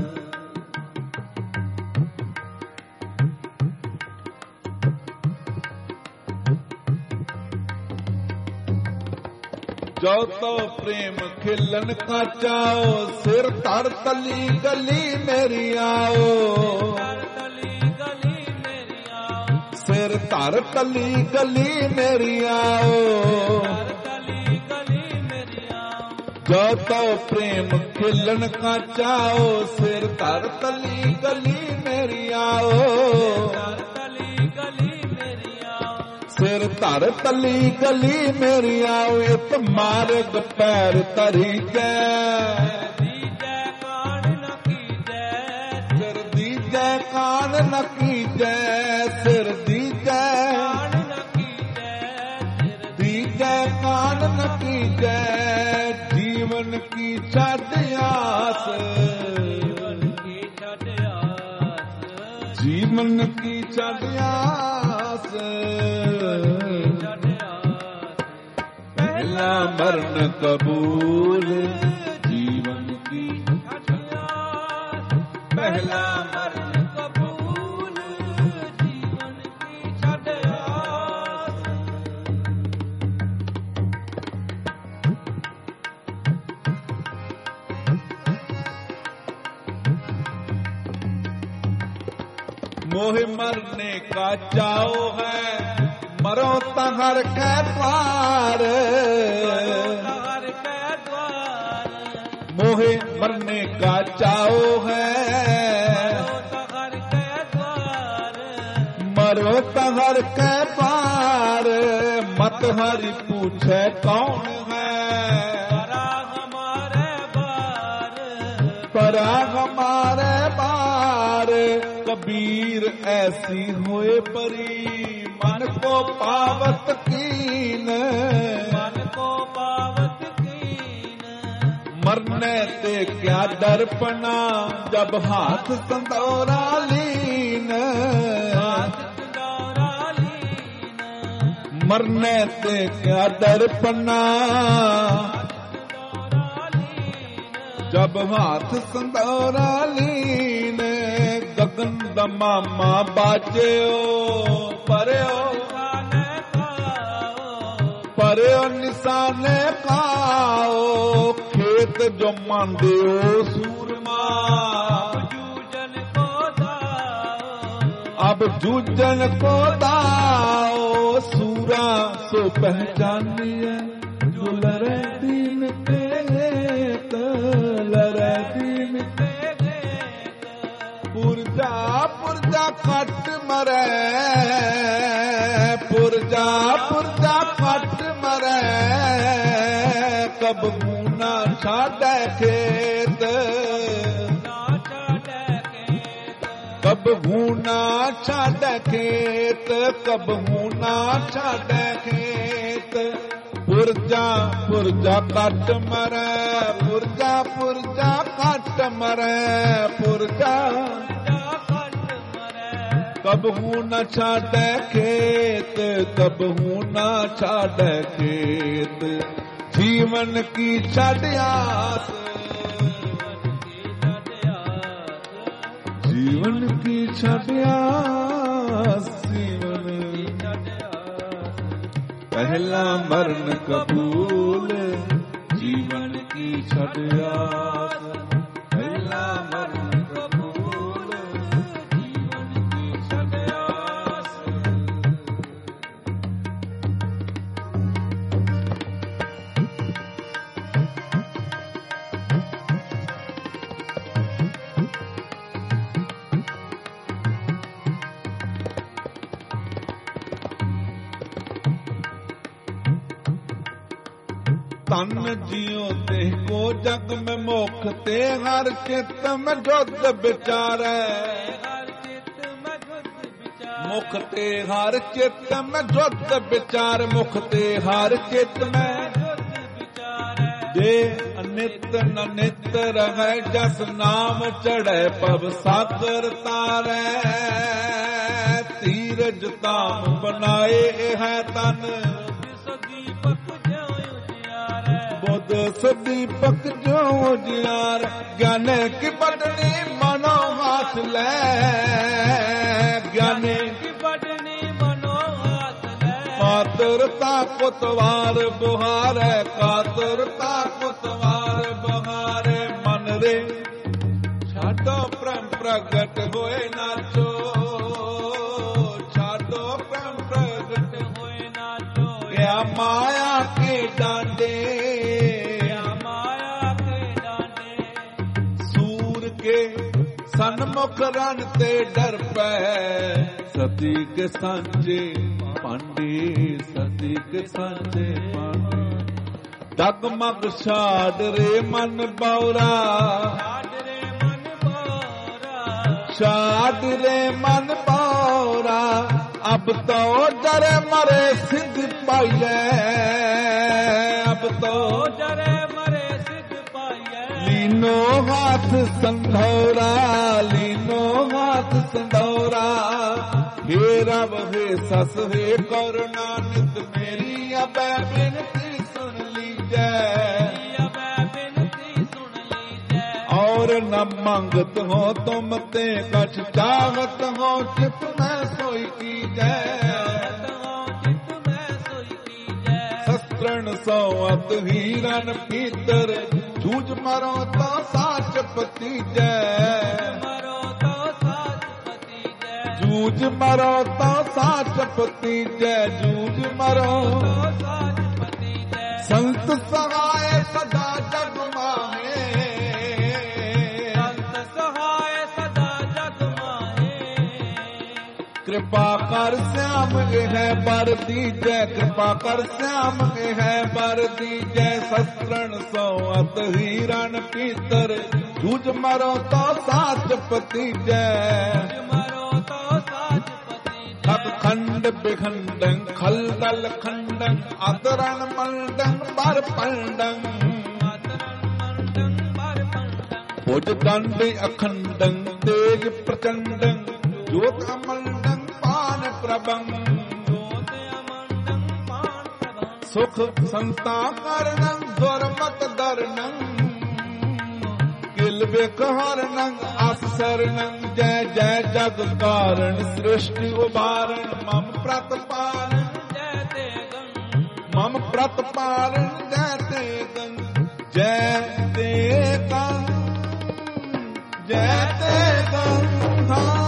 जो तो प्रेम खिलन का चाओ सिर धर तली गली मेरी आओ गली गली मेरी आओ सिर धर तली गली मेरी आओ गली गली मेरी आओ जो तो प्रेम खिलन का चाओ सिर धर तली गली मेरी आओ गली गली मेरी आओ सिर धर तली गली मेरी आओ इत मार्ग पैर तरी जय दीजै कान न कीजै सिर दीजै कान न कीजै सिर दीजै कान न कीजै सिर दीजै कान न कीजै जीवन की छठ आस ਜੀਵਨ ਕੀ ਛੱਡਿਆਸ, ਪਹਿਲਾ ਮਰਨ ਕਬੂਲ। ਜੀਵਨ ਕੀ ਛੱਡਿਆਸ, ਪਹਿਲਾ ਮਰਨ ਕਬੂਲ। ਜੀਵਨ ਕੀ ਛੱਡਿਆਸ, मोह मरने का चाओ है, मरो तहर के द्वार। हर के द्वार, मोह मरने का चाओ है, हर के द्वार। मरो तहर के द्वार। मत हरि पूछे कौन है, परा हमारे बार, परा हमारे बार। कबीर ऐसी होए परी, मन को पावत कीन। मन को पावत कीन, मरने ते क्या दर्पणा, जब हाथ संदौरा लीन। हाथ संदौरा लीन। मरने ते क्या दर्पणा, संदौरा लीन। जब हाथ संदौरा लीन। गगन दमामा बाजो परयो, निशाने खाओ, परयो निशाने खाओ। खेत जो मांदियो सूरमा, जूझन को दाओ, अब जूझन को दाओ। सूरा सो पहचानिए, जो लरे दीन पे लरे दीन पे। पुरजा पुरजा कट मरे, पुरजा पुरजा कट मरे। कब मुना छाड़े खेत, ना छाड़े खेत। कब मुना छाड़े खेत, कब मुना छाड़े खेत। पुरजा पुरजा कट मरे, पुरजा पुरजा कट मरे। पुरजा कबहू न छाड़े खेत, कबहू न छाड़े खेत। जीवन की छाड़ियास, जीवन की छाड़ियास। जीवन पहला मरण कबूल। जीवन की छाड़ियास, पहला मरण कबूल। जीवन की छाड़ियास। तन जियो ते को जग में मोख ते, हर चित में जुद विचारै। हर चित में जुद विचार, मुख ते हर चित में जुद विचार। मुख ते हर चित में जुद विचार। जे अनित न नित रहै, जस नाम चढ़ै पव सागर तारै। तीरज ताम बनाए है तन, बुध सदीपक जो उजियार। ज्ञान की बटनी मनो हाथ ले, ज्ञान की बटनी मनो हाथ ले। कातरता कुतवार बुहार, कातरता कुतवार बुहार। मन रे छाडो प्रेम प्रगट होए नाचो, छाडो प्रेम प्रगट होए नाचो। क्या माया के डांडे, सन्मुख रण ते डर पै। सती के सांझे पांडे, सती के सांझे पांडे। डगमग छाड़ रे मन बौरा, छाड़ रे मन बौरा। अब तो डरे मरे सिद्ध पाइए, अब तो डरे मरे सिद्ध पाइए। ਲੀਨੋ ਹਾਥ ਸੰਧੌਰਾ, ਲੀਨੋ ਹਾਥ ਸੰਧੌਰਾ। ਹੇ ਰਬ ਹੇ ਸਸ ਹੇ ਕਰੁਣਾ ਨਿਤ ਮੇਰੀ ਅਬੈ ਬਿਨਤੀ ਸੁਣ ਲੀਜੈ, ਅਬੈ ਬਿਨਤੀ ਸੁਣ ਲੀਜੈ। ਔਰ ਨ ਮੰਗਤ ਹੋ ਤੁਮ ਤੇ ਕਛ ਚਾਹਤ ਹੋ ਚਿਤ ਮੈਂ ਸੋਈ ਕੀਜੈ, ਸ਼ਸਤਰਨ ਸੋ ਅਤ ਹੀਰਨ ਪੀਤਰ ਜੂਝ ਮਰੋ ਤਾਂ ਸਾਚ ਪਤੀਜੈ, ਜੂਝ ਮਰੋ ਤਾਂ ਸਾਚ ਪਤੀਜੈ, ਜੂਝ ਮਰੋ ਸੰਤ ਸਹਾਇ ਸਦਾ ਜਗ ਮਾਹੇ, ਸੰਤ ਸਹਾਇ ਸਦਾ ਜਗ ਮਾਹੇ। ਕਿਰਪਾ ਕਰ ਸਿਆਮ ਇਹ ਬਰ ਦੀਜੈ, ਕਿਰਪਾ ਕਰ ਸਿਆਮ ਇਹ ਬਰ ਦੀਜੈ। ਸ਼ਸਤਰਨ ਸੋ ਅਤ ਹੀਰਨ ਪੀਤਰ ਜੂਝ ਮਰੋ ਤਾਂ ਸਾਚ ਪਤੀਜੈ, ਖਬ ਖੰਡ ਬਿਖੰਡੰ ਖਲਦਲ ਖੰਡੰ ਅਦਰਣ ਮੰਡੰ ਬਰ ਪੰਡੰ, ਭੁਜ ਦੰਡ ਅਖੰਡੰ ਤੇਜ ਪ੍ਰਚੰਡੰ ਜੋਤ ਅਮੰਡੰ ਪਾਨ ਪ੍ਰਭੰ, ਸੁਖ ਸੰਤਾ ਕਰਨੰ ਦੁਰਮਤ ਦਰਨੰ ਕਿਲ ਵੇਖ ਹਰਨੰ ਅਫਸਰਨੰ। ਜੈ ਜੈ ਜਗ ਕਾਰਨ ਸ੍ਰਿਸ਼ਟੀ ਉਬਾਰਨ ਮਮ ਪ੍ਰਤ ਪਾਲਨ ਜੈ ਤੇਗੰ, ਮਮ ਪ੍ਰਤ ਪਾਲਨ ਜੈ ਤੇਗੰ, ਜੈ ਤੇਗੰ, ਜੈ ਤੇਗੰ ਹਾਂ।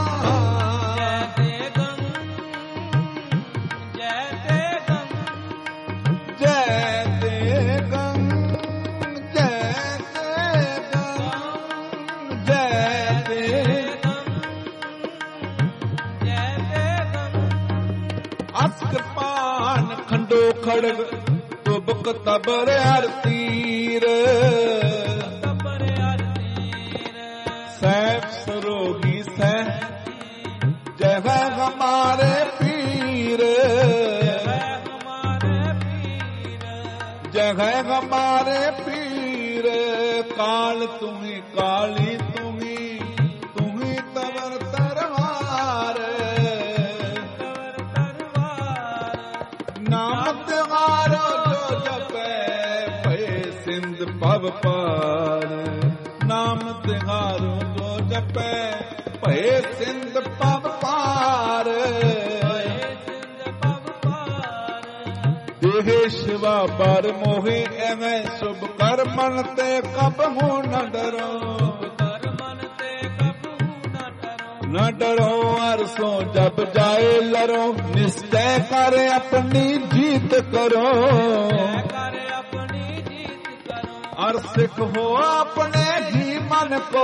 ਖੜਗ ਤੁਬਕ ਤਬਰ ਹਰ ਤੀਰ, ਤਬਰ ਹਰ ਤੀਰ। ਸੈਫ ਸਰੋਗੀ ਸਹਿ ਜੈ ਹਮਾਰੇ ਪੀਰ, ਜੈ ਹਮਾਰੇ ਪੀਰ। ਕਾਲ ਤੁਮੀ ਕਾਲੀ ਤੁਮੀ, ਤੁਮੀ ਤਵਰ ਤਰਵਾਰ, ਨਾਮ ਤਿਹਾਰੋ ਜੋ ਜਪੈ ਭਏ ਸਿੰਧ ਭਵ ਪਾਰ, ਨਾਮ ਤਿਹਾਰੋ ਜੋ ਜਪੈ ਭਏ ਸਿੰਧ ਭਵ ਪਾਰ। ਦੇਹ ਸ਼ਿਵਾ ਪਰ ਮੋਹਿ ਐਵੇਂ ਸੁਭ ਕਰ ਮਨ ਤੇ ਕਬਹੁ ਨ ਡਰੋ, न डरो अरसों जब जाए लरो, निश्चय कर अपनी जीत करो, और सिख हो अपने ही मन को,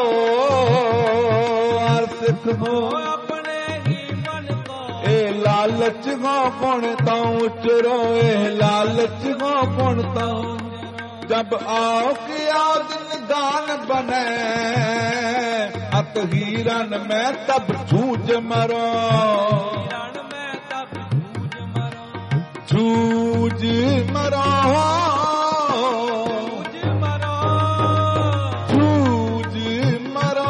और सिख हो अपने ही मन को। ए लालच हो गुण ताऊं चुरो, ए लालच हो गुण ताऊं। जब आओ किया दिन दान बने, अत हीरन में तब जूझ मरो, हीरन में तब जूझ मरो, जूझ मरो, जूझ मरो, जूझ मरो,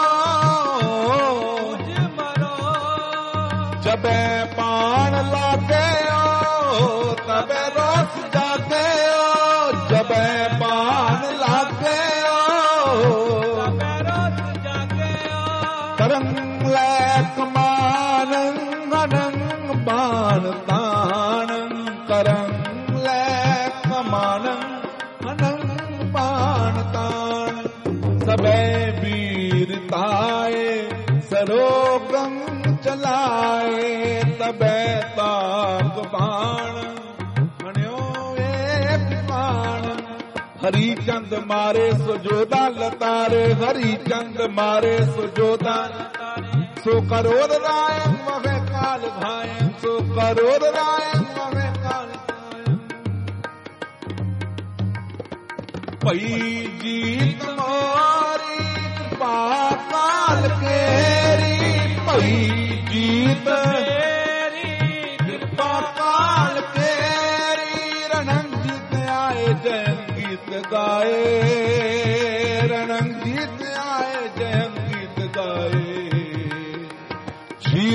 जूझ मरो। जबे पान लागे ओ तबे रोस जागे ओ, जबे पान लागे करंग लैक मानंग अनंग बाण तानंग, करंग लैक मानंग अनंग बाण तान। सबे वीर ताए सरोगंग चलाए, तबे ताक बाण हण्यो एक बाण। हरी चंद मारे सुजोदा लतारे, हरी चंद मारे सुजोदा सो करोड़ राय मवे काल भाय, सो करोड़ राय मवे काल भाय। पई जीत मोरी कृपा काल केरी, पई जीत मेरी कृपा काल केरी। रणंग जीत आए जय गीत गाए,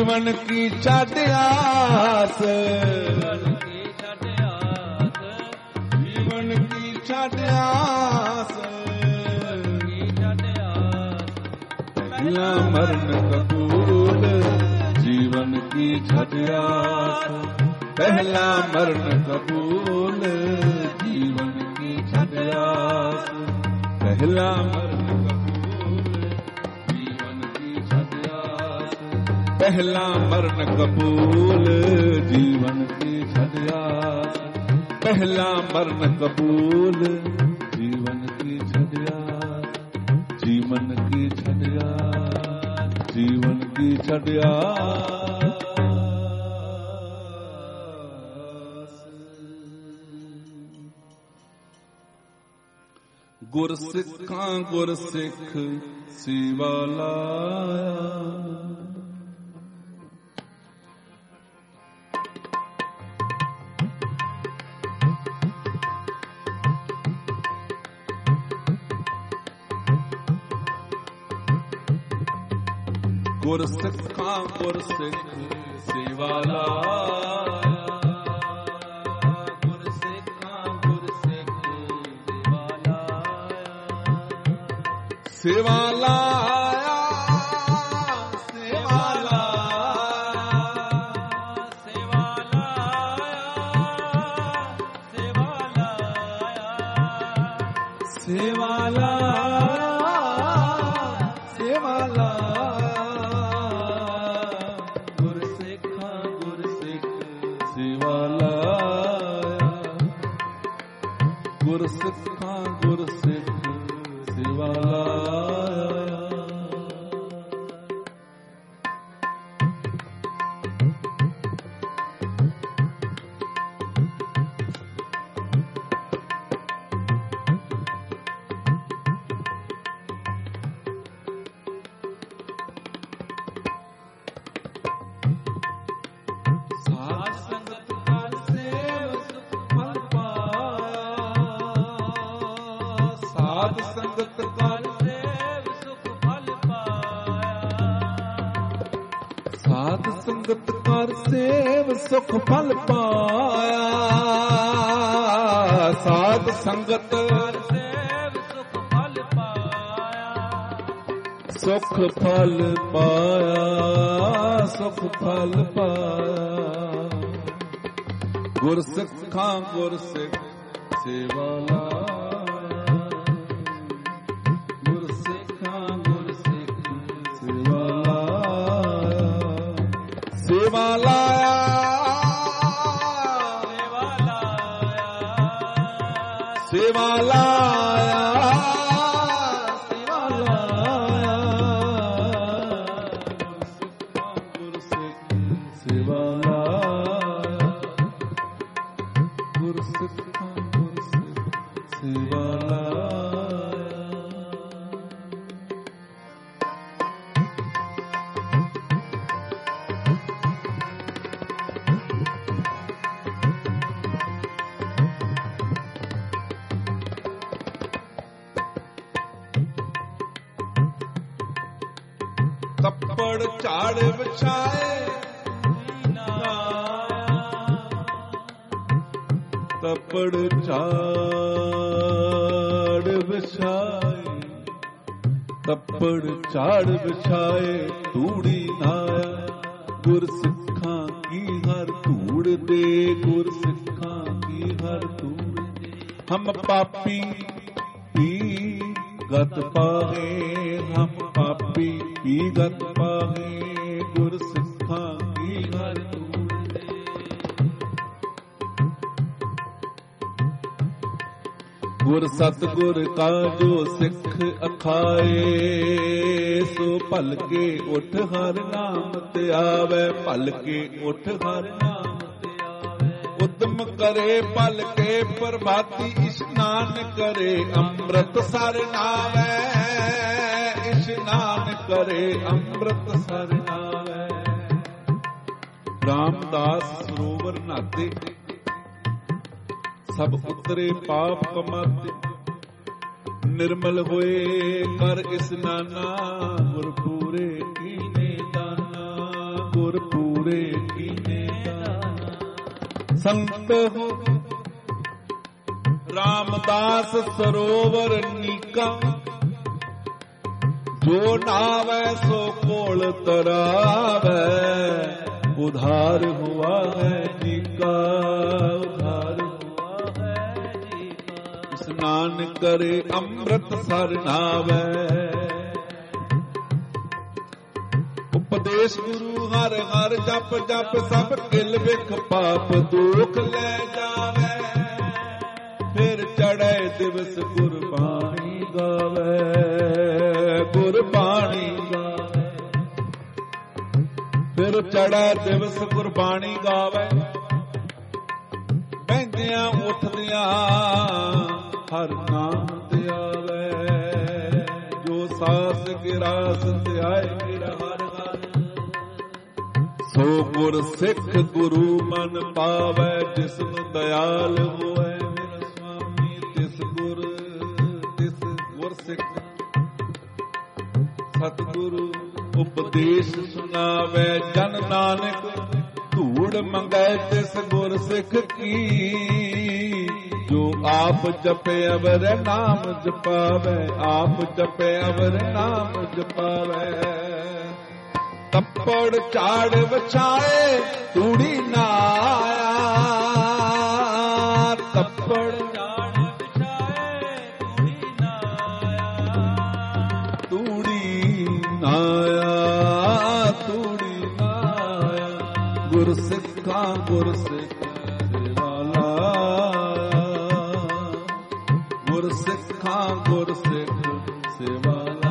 ਜੀਵਨ ਕੀ ਛੱਡ ਆਸ, ਜੀਵਨ ਕੀ ਛੱਡ ਆਸ, ਪਹਿਲਾ ਮਰਨ ਕਬੂਲ, ਜੀਵਨ ਕੀ ਛੱਡ ਆਸ, ਪਹਿਲਾ ਮਰਨ ਕਬੂਲ, ਜੀਵਨ ਕੀ ਛੱਡ ਆਸ, ਪਹਿਲਾ ਮਰਨ ਕਬੂਲ, ਜੀਵਨ ਕੀ ਛੱਡ ਆਸ, ਪਹਿਲਾ ਮਰਨ ਕਬੂਲ, ਜੀਵਨ ਕੀ ਛੱਡ ਆਸ, ਪਹਿਲਾ ਮਰਨ ਕਬੂਲ, ਜੀਵਨ ਕੀ ਛੱਡ ਆਸ, ਜੀਵਨ ਕੀ ਛੱਡ ਆਸ, ਜੀਵਨ ਕੀ ਛੱਡ ਆਸ। ਗੁਰ ਸਿੱਖਾਂ ਗੁਰ ਸਿੱਖ ਸੇਵਾ ਲਾਇਆ, ਗੁਰ ਸਿੱਖਾਂ ਗੁਰ ਸਿੱਖ ਸੇਵਾ ਲਾਇਆ, ਗੁਰ ਸਿੱਖਾਂ ਗੁਰ ਸਿੱਖ ਸੇਵਾ ਲਾਇਆ, ਸੇਵਾ ਲਾਇਆ, ਸੇਵਾ ਲਾਇਆ, ਸੇਵਾ ਲਾਇਆ, ਸੇਵਾ ਲਾਇਆ, ਸੇਵਾ ਲਾਇਆ, ਗੁਰ ਸਿੱਖਾਂ ਗੁਰ ਸਿੱਖ ਸੇਵਾ ਲਾਇਆ, ਗੁਰ ਸਿੱਖਾਂ ਗੁਰ ਸਿੱਖ ਸੇਵਾ ਲਾਇਆ। ਸਾਧ ਸੰਗਤ ਕਰ ਸੇਵ ਸੁਖ ਫਲ ਪਾਇਆ, ਸਾਧ ਸੰਗਤ ਕਰ ਸੇਵ ਸੁਖ ਫਲ ਪਾਇਆ, ਸਾਧ ਸੰਗਤ ਕਰ ਸੇਵ ਸੁਖ ਫਲ ਪਾਇਆ, ਸਾਧ ਸੰਗਤ ਸੇਵ ਸੁਖ ਫਲ ਪਾਇਆ, ਸੁਖ ਫਲ ਪਾਇਆ, ਸੁਖ ਫਲ ਪਾਇਆ, ਗੁਰ ਸਿੱਖਾਂ ਗੁਰ ਸਿੱਖ ਸੇਵਾ ਲਾਇਆ, ਗੁਰ ਸਿੱਖਾਂ ਗੁਰ ਸਿੱਖ ਸੇਵਾ ਲਾਇਆ, ਸੇਵਾ ਲਾਇਆ, ਸੇਵਾ ਲਾਇਆ, ਸੇਵਾ ਲਾਇਆ, ਸੇਵਾ ਲਾਇਆ, ਗੁਰ ਸਿੱਖਾਂ ਗੁਰ ਸਿੱਖ ਸੇਵਾ ਲਾਇਆ, ਗੁਰ ਸਿੱਖਾਂ ਗੁਰ ਸਿੱਖ ਸੇਵਾ ਲਾਇਆ। ਤੱਪੜ ਝਾੜ ਵਿਛਾਏ, ਤੱਪੜ ਝਾੜ ਵਿਛਾਏ, ਤੱਪੜ ਝਾੜ ਵਿਛਾਏ, ਧੂੜੀ ਨਾਇਆ, ਗੁਰ ਸਿੱਖਾਂ ਕੀ ਹਰ ਧੂੜ ਦੇ, ਗੁਰ ਸਿੱਖਾਂ ਕੀ ਹਰ ਧੂੜ ਦੇ, ਹਮ ਪਾਪੀ ਹੀ ਗਤ ਪਾਹੇ, ਹਮ ਪਾਪੀ ਹੀ ਗਤ ਪਾਹੇ, ਗੁਰ ਸਿੱਖਾਂ ਕੀ ਹਰ ਧੂੜ ਦੇ, ਗੁਰ ਸਤਿਗੁਰ ਕਾ ਜੋ ਸਿੱਖ ਅਖਾਏ, ਸੋ ਭਲ ਕੇ ਉਠ ਹਰ ਨਾਮ ਤੇ ਆਵੇ, ਭਲ ਕੇ ਉਠ ਹਰ ਨਾਮ ਤੇ ਆਵੇ, ਉਦਮ ਕਰੇ ਭਲ ਕੇ ਪ੍ਰਭਾਤੀ, ਇਸ਼ਨਾਨ ਕਰੇ ਅੰਮ੍ਰਿਤ ਸਰ ਨਾਵੇ, ਇਸ਼ਨਾਨ ਕਰੇ ਅੰਮ੍ਰਿਤ ਸਰ ਨਾਵੇ, ਰਾਮਦਾਸ ਸਰੋਵਰ ਨਾਤੇ, ਸਭ ਉਤਰੇ ਪਾਪ ਕਮਾਤੇ, ਨਿਰਮਲ ਹੋਏ ਕਰ ਇਸਨਾਨਾ, ਗੁਰ ਪੂਰੇ ਕੀਨੇ ਦਾਨਾ, ਗੁਰ ਪੂਰੇ ਕੀਨੇ ਦਾਨ। ਸੰਤ ਹੋ ਰਾਮਦਾਸ ਸਰੋਵਰ ਨੀਕਾ, ਜੋ ਨਾਵੈ ਸੋ ਕੋਲ ਤਰਾਵੈ। ਉਧਾਰ ਹੁਆ ਹੈ ਜੀ ਕਾ, ਉਧਾਰ ਹੁਆ ਹੈ ਜੀ ਕਾ। ਇਸਨਾਨ ਕਰੇ ਅੰਮ੍ਰਿਤ ਸਰ ਨਾਵੈ। ਉਪਦੇਸ਼ ਗੁਰੂ ਹਰ ਹਰ ਜਪ ਜਪ, ਸਭ ਕਿਲ ਵਿਖ ਪਾਪ ਦੁਖ ਲੈ ਜਾਵੇ। ਫਿਰ ਚੜ੍ਹੇ ਦਿਵਸ ਗੁਰਬਾਣੀ ਗਾਵੇ, ਗੁਰਬਾਣੀ ਗਾਵੇ। ਫਿਰ ਚੜ੍ਹੇ ਦਿਵਸ ਗੁਰਬਾਣੀ ਗਾਵੇ। ਬਹਿੰਦਿਆਂ ਉੱਠਦਿਆਂ ਹਰ ਨਾਮ ਤੇ ਆਵੇ। ਜੋ ਸਾਸ ਗਿਰਾਸ ਤੇ ਆਏ ਮੇਰਾ ਹਰ ਹਰ, ਸੋ ਗੁਰ ਸਿੱਖ ਗੁਰੂ ਮਨ ਪਾਵੇ। ਜਿਸਨੂੰ ਦਇਆਲ ਹੋਏ ਮੇਰਾ ਸੁਆਮੀ, ਤਿਸ ਗੁਰ ਤਿਸ ਗੁਰ ਸਿੱਖ ਸਤਿਗੁਰੂ ਉਪਦੇਸ਼ ਸੁਣਾਵੇ। ਜਨ ਨਾਨਕ ਧੂੜ ਮੰਗੈ ਤਿਸ ਗੁਰ ਸਿੱਖ ਕੀ। ਜੋ ਆਪ ਜਪੇ ਅਵਰ ਨਾਮ ਜਪਾਵੇ, ਆਪ ਜਪੇ ਅਵਰ ਨਾਮ ਜਪਾਵੇ। ਤੱਪੜ ਝਾੜ ਵਛਾਏ ਧੂੜੀ ਨਾ ਆਇਆ। ਤੱਪੜ ਝਾੜ ਵਛਾਏ ਧੂੜੀ ਨਾ ਆਇਆ। ਧੂੜੀ ਨਾ ਆਇਆ, ਧੂੜੀ ਨਾ ਆਇਆ। ਗੁਰ ਸਿੱਖਾਂ ਗੁਰ ਸਿੱਖ ਸੇਵਾਲਾ। ਗੁਰ ਸਿੱਖਾਂ ਗੁਰ ਸਿੱਖ ਸੇਵਾਲਾ।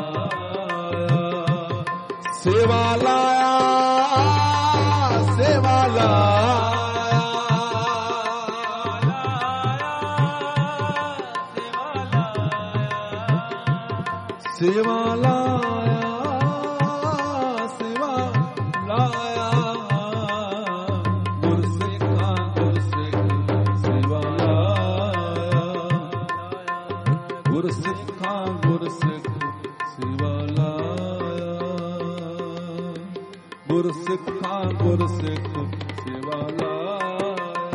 ਸੇਵਾ ਲਾਇਆ, ਸੇਵਾ ਲਾਇਆ, ਸੇਵਾ ਲਾਇਆ, ਸੇਵਾ ਲਾਇਆ। ਗੁਰ ਸਿੱਖਾਂ ਗੁਰ ਸਿੱਖ ਸੇਵਾ ਲਾਇਆ। ਗੁਰ ਸਿੱਖਾਂ ਗੁਰ ਸਿੱਖ ਸੇਵਾ ਲਾਇਆ। ਗੁਰ ਸਿੱਖਾਂ ਗੁਰ ਸਿੱਖ ਸੇਵਾ ਲਾਇਆ।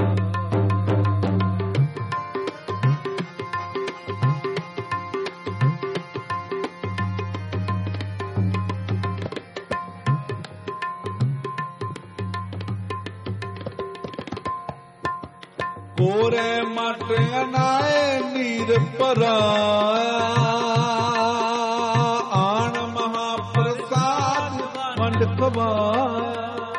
ਕੋਰੇ ਮਟ ਅਨਾਏ ਨੀਰ ਪਰਾਇਆ। ਆਣ ਮਹਾਪ੍ਰਸਾਦ ਵੰਡ ਖਵਾਇਆ।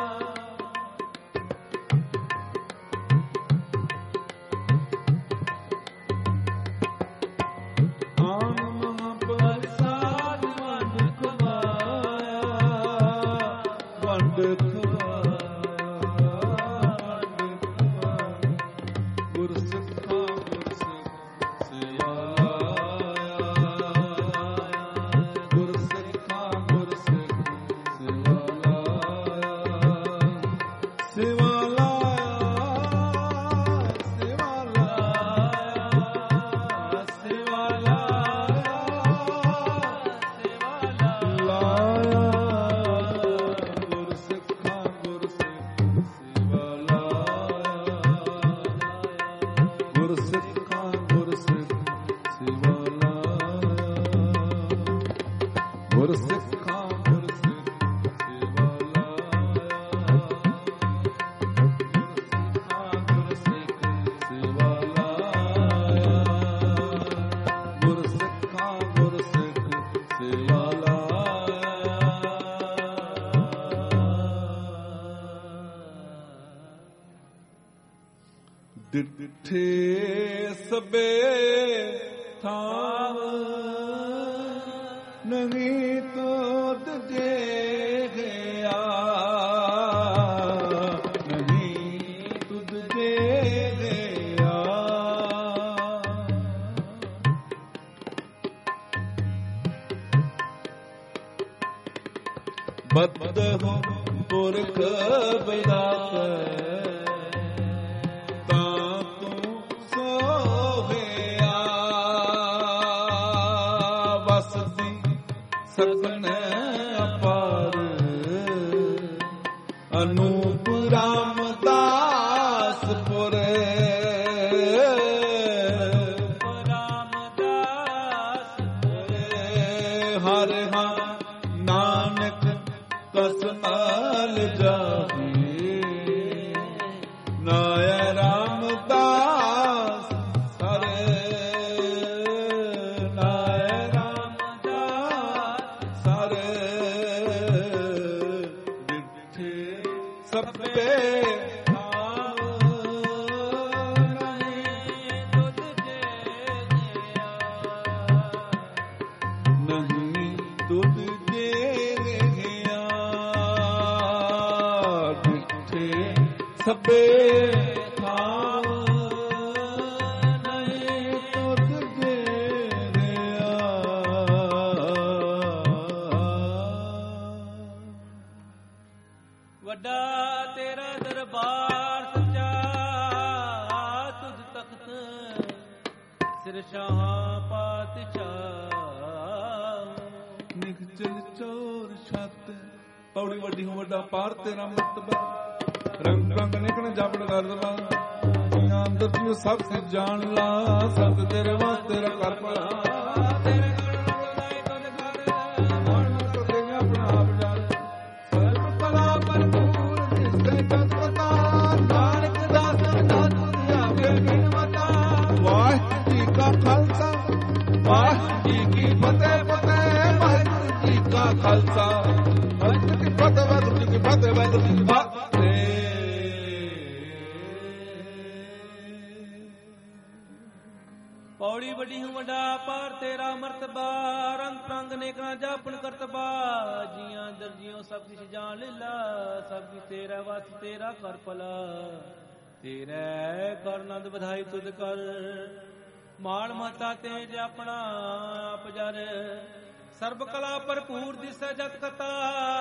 ਆਣ ਮਹਾਪ੍ਰਸਾਦ ਵੰਡ ਖਵਾਇਆ। ਵੰਡ ਖਵਾਇਆ। ਗੁਰ ਸਿੱਖਾਂ ਗੁਰ ਸਿੱਖ ਸੇਵਾ ਲਾਇਆ। ਗੁਰ ਸਿੱਖਾਂ ਗੁਰ ਸਿੱਖ ਸੇਵਾ ਲਾਇਆ। ਸੇਵਾ ਲਾਇਆ, ਸੇਵਾ ਲਾਇਆ, ਸੇਵਾ ਲਾਇਆ, ਸੇਵਾ ਲਾਇਆ। ਗੁਰ ਸਿੱਖਾਂ ਗੁਰ ਸਿੱਖ ਸੇਵਾ ਲਾਇਆ। ਗੁਰ ਸਿੱਖਾਂ ਗੁਰ ਸਿੱਖ ਸੇਵਾ ਲਾਇਆ। ਗੁਰ ਸਿੱਖਾਂ ਗੁਰ ਸਿੱਖ ਸੇਵਾ ਲਾਇਆ। ਗੁਰ ਸਿੱਖਾਂ ਗੁਰ ਸਿੱਖ ਸੇਵਾ ਲਾਇਆ। ਗੁਰ ਸਿੱਖਾਂ ਗੁਰ ਸਿੱਖ ਸੇਵਾ ਲਾਇਆ। ਡਿਠੇ ਸਭੇ ਥਾਵ ਨਹੀਂ ਤੋਤ ਜੇ ਗਿਆ। ਨਹੀਂ ਤੁਧ ਜੇ ਗਿਆ। ਬਦ ਹੋ ਪੁਰਖ ਬਿਦਾਤ ਸਗਨ ਅਪਾਰ ਅਨੂਪ ਹਰ ਹਾਂ ਨਾਨਕ ਕਸ ਨਾਲ ਜਾਹੇ ਨਾਇ ਰਾਮਦਾਸ ਸਰ ਨਾਇ ਰਾਮਦਾਸ ਸਰ ਡਿਠੇ ਸਭੇ ਸਭੇ ਥਾਂ ਨਹੀਂ ਤੁਧ ਜੇਰਿਆ ਵੱਡਾ ਤੇਰਾ ਦਰਬਾਰ ਸੱਚਾ ਤੁਧ ਤਖਤ ਸਿਰ ਸ਼ਾਹ ਪਾਤਸ਼ਾਹ ਨਿਖਚਲ ਚੋਰ ਛੱਤ ਪੌੜੀ ਵੱਡੀ ਹੋ ਵੱਡਾ ਪਾਰ ਤੇਰਾ ਮਰਤਬਾ ਰੰਗ ਰੰਗ ਨਿਕਣ ਜਪਣ ਕਰਦਵਾ ਦੁਨੀਆਂ ਅੰਦਰ ਤੂੰ ਸਭ ਕੁਝ ਜਾਣ ਲਾ ਸਭ ਤੇਰੇ ਵਾਸਤੇ ਤੇਰਾ ਕਰ ਭਲਾ ਤੇਰੇ ਗਣ ਬਣਾਈ ਤੁਧ ਕਰ ਮਨ ਮਨ ਤੇਰੇ ਆਪਣਾ ਆਪ ਜਾਣ ਸਰਬ ਕਲਾ ਭਰਪੂਰ ਜਿਸੇ ਜਸ ਪਤਾ ਨਾਨਕ ਦਾਸ ਦਾਸ ਆਵੇ ਬਿਨਵਤਾ ਵਾਹਿਗੁਰੂ ਜੀ ਕਾ ਖਾਲਸਾ ਵਾਹਿਗੁਰੂ ਜੀ ਕੀ ਫਤਿਹ ਫਤਿਹ ਵਾਹਿਗੁਰੂ ਜੀ ਕਾ ਖਾਲਸਾ ਵਾਹਿਗੁਰੂ ਜੀ ਕੀ ਫਤਿਹ ਵਾਹਿਗੁਰੂ ਜੀ ਕੀ ਫਤਿਹ ਵਾਹਿਗੁਰੂ ਜੀ ਕੀ ਫਤਿਹ ਪੌੜੀ ਵੱਡੀ ਹੂੰ ਵੱਡਾ ਪਾਰ ਤੇਰਾ ਮਰਤਬਾ ਰੰਗ ਪ੍ਰੰਗ ਨੇਕਾਂ ਜਾਪਣ ਕਰਤਬਾ ਜੀਆਂ ਦਰਜੀਓ ਸਭ ਕੁਛ ਜਾਣ ਲੀਲਾ ਸਭ ਕੁਛ ਤੇਰਾ ਵਸ ਤੇਰਾ ਕਰ ਭਲਾ ਤੇਰੇ ਕਰ ਨੰਦ ਵਧਾਈ ਤੁਧ ਕਰ ਮਾਲ ਮਹਤਾ ਤੇਜ ਆਪਣਾ ਆਪ ਜਰ ਸਰਬ ਕਲਾ ਭਰਪੂਰ ਦਿਸੈ ਜਤ ਕਤਾ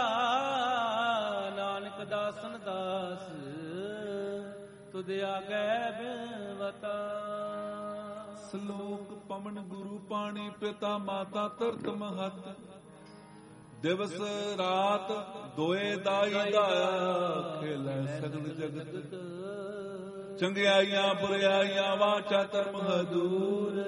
ਨਾਨਕ ਦਾਸਨ ਦਾਸ ਤੁਧ ਆਗੈ ਬਿਨਵਤਾ ਸਲੋਕ ਪਵਨ ਗੁਰੂ ਪਾਣੀ ਪਿਤਾ ਮਾਤਾ ਧਰਤ ਮਹਤ ਦਿਵਸ ਰਾਤ ਦੋਏ ਦਾਈ ਦਾਇਆ ਖੇਲੇ ਸਗਲ ਜਗਤ ਚੰਗਿਆਈਆਂ ਬੁਰਿਆਈਆਂ ਵਾਚਾ ਧਰਮ ਹਦੂਰ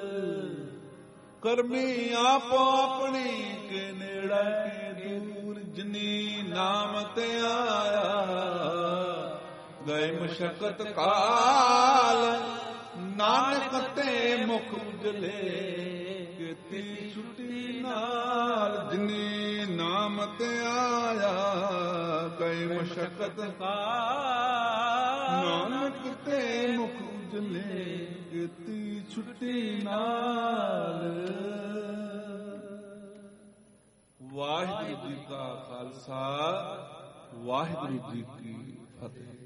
ਕਰਮੀ ਆਪੋ ਆਪਣੀ ਕੇ ਨੇੜਾ ਕੇ ਦੂਰ ਜਿਨੀ ਨਾਮ ਤੇ ਆਇਆ ਗਏ ਮੁਸ਼ਕਤ ਕਾਲ ਨਾਨਕ ਤੇ ਮੁਖ ਉਜਲੇ ਕੀਤੀ ਛੁੱਟੀ ਨਾਲ ਜਿਨੀ ਨਾਮ ਤੇ ਆਇਆ ਗਏ ਮੁਸ਼ਕਤ ਕਾਲ ਨਾਨਕ ਤੇ ਮੁਖ ਉਜਲੇ ਕੀਤੀ ਛੁੱਟੀ ਨਾਲ। ਵਾਹਿਗੁਰੂ ਜੀ ਕਾ ਖਾਲਸਾ ਵਾਹਿਗੁਰੂ ਜੀ ਕੀ ਫਤਿਹ।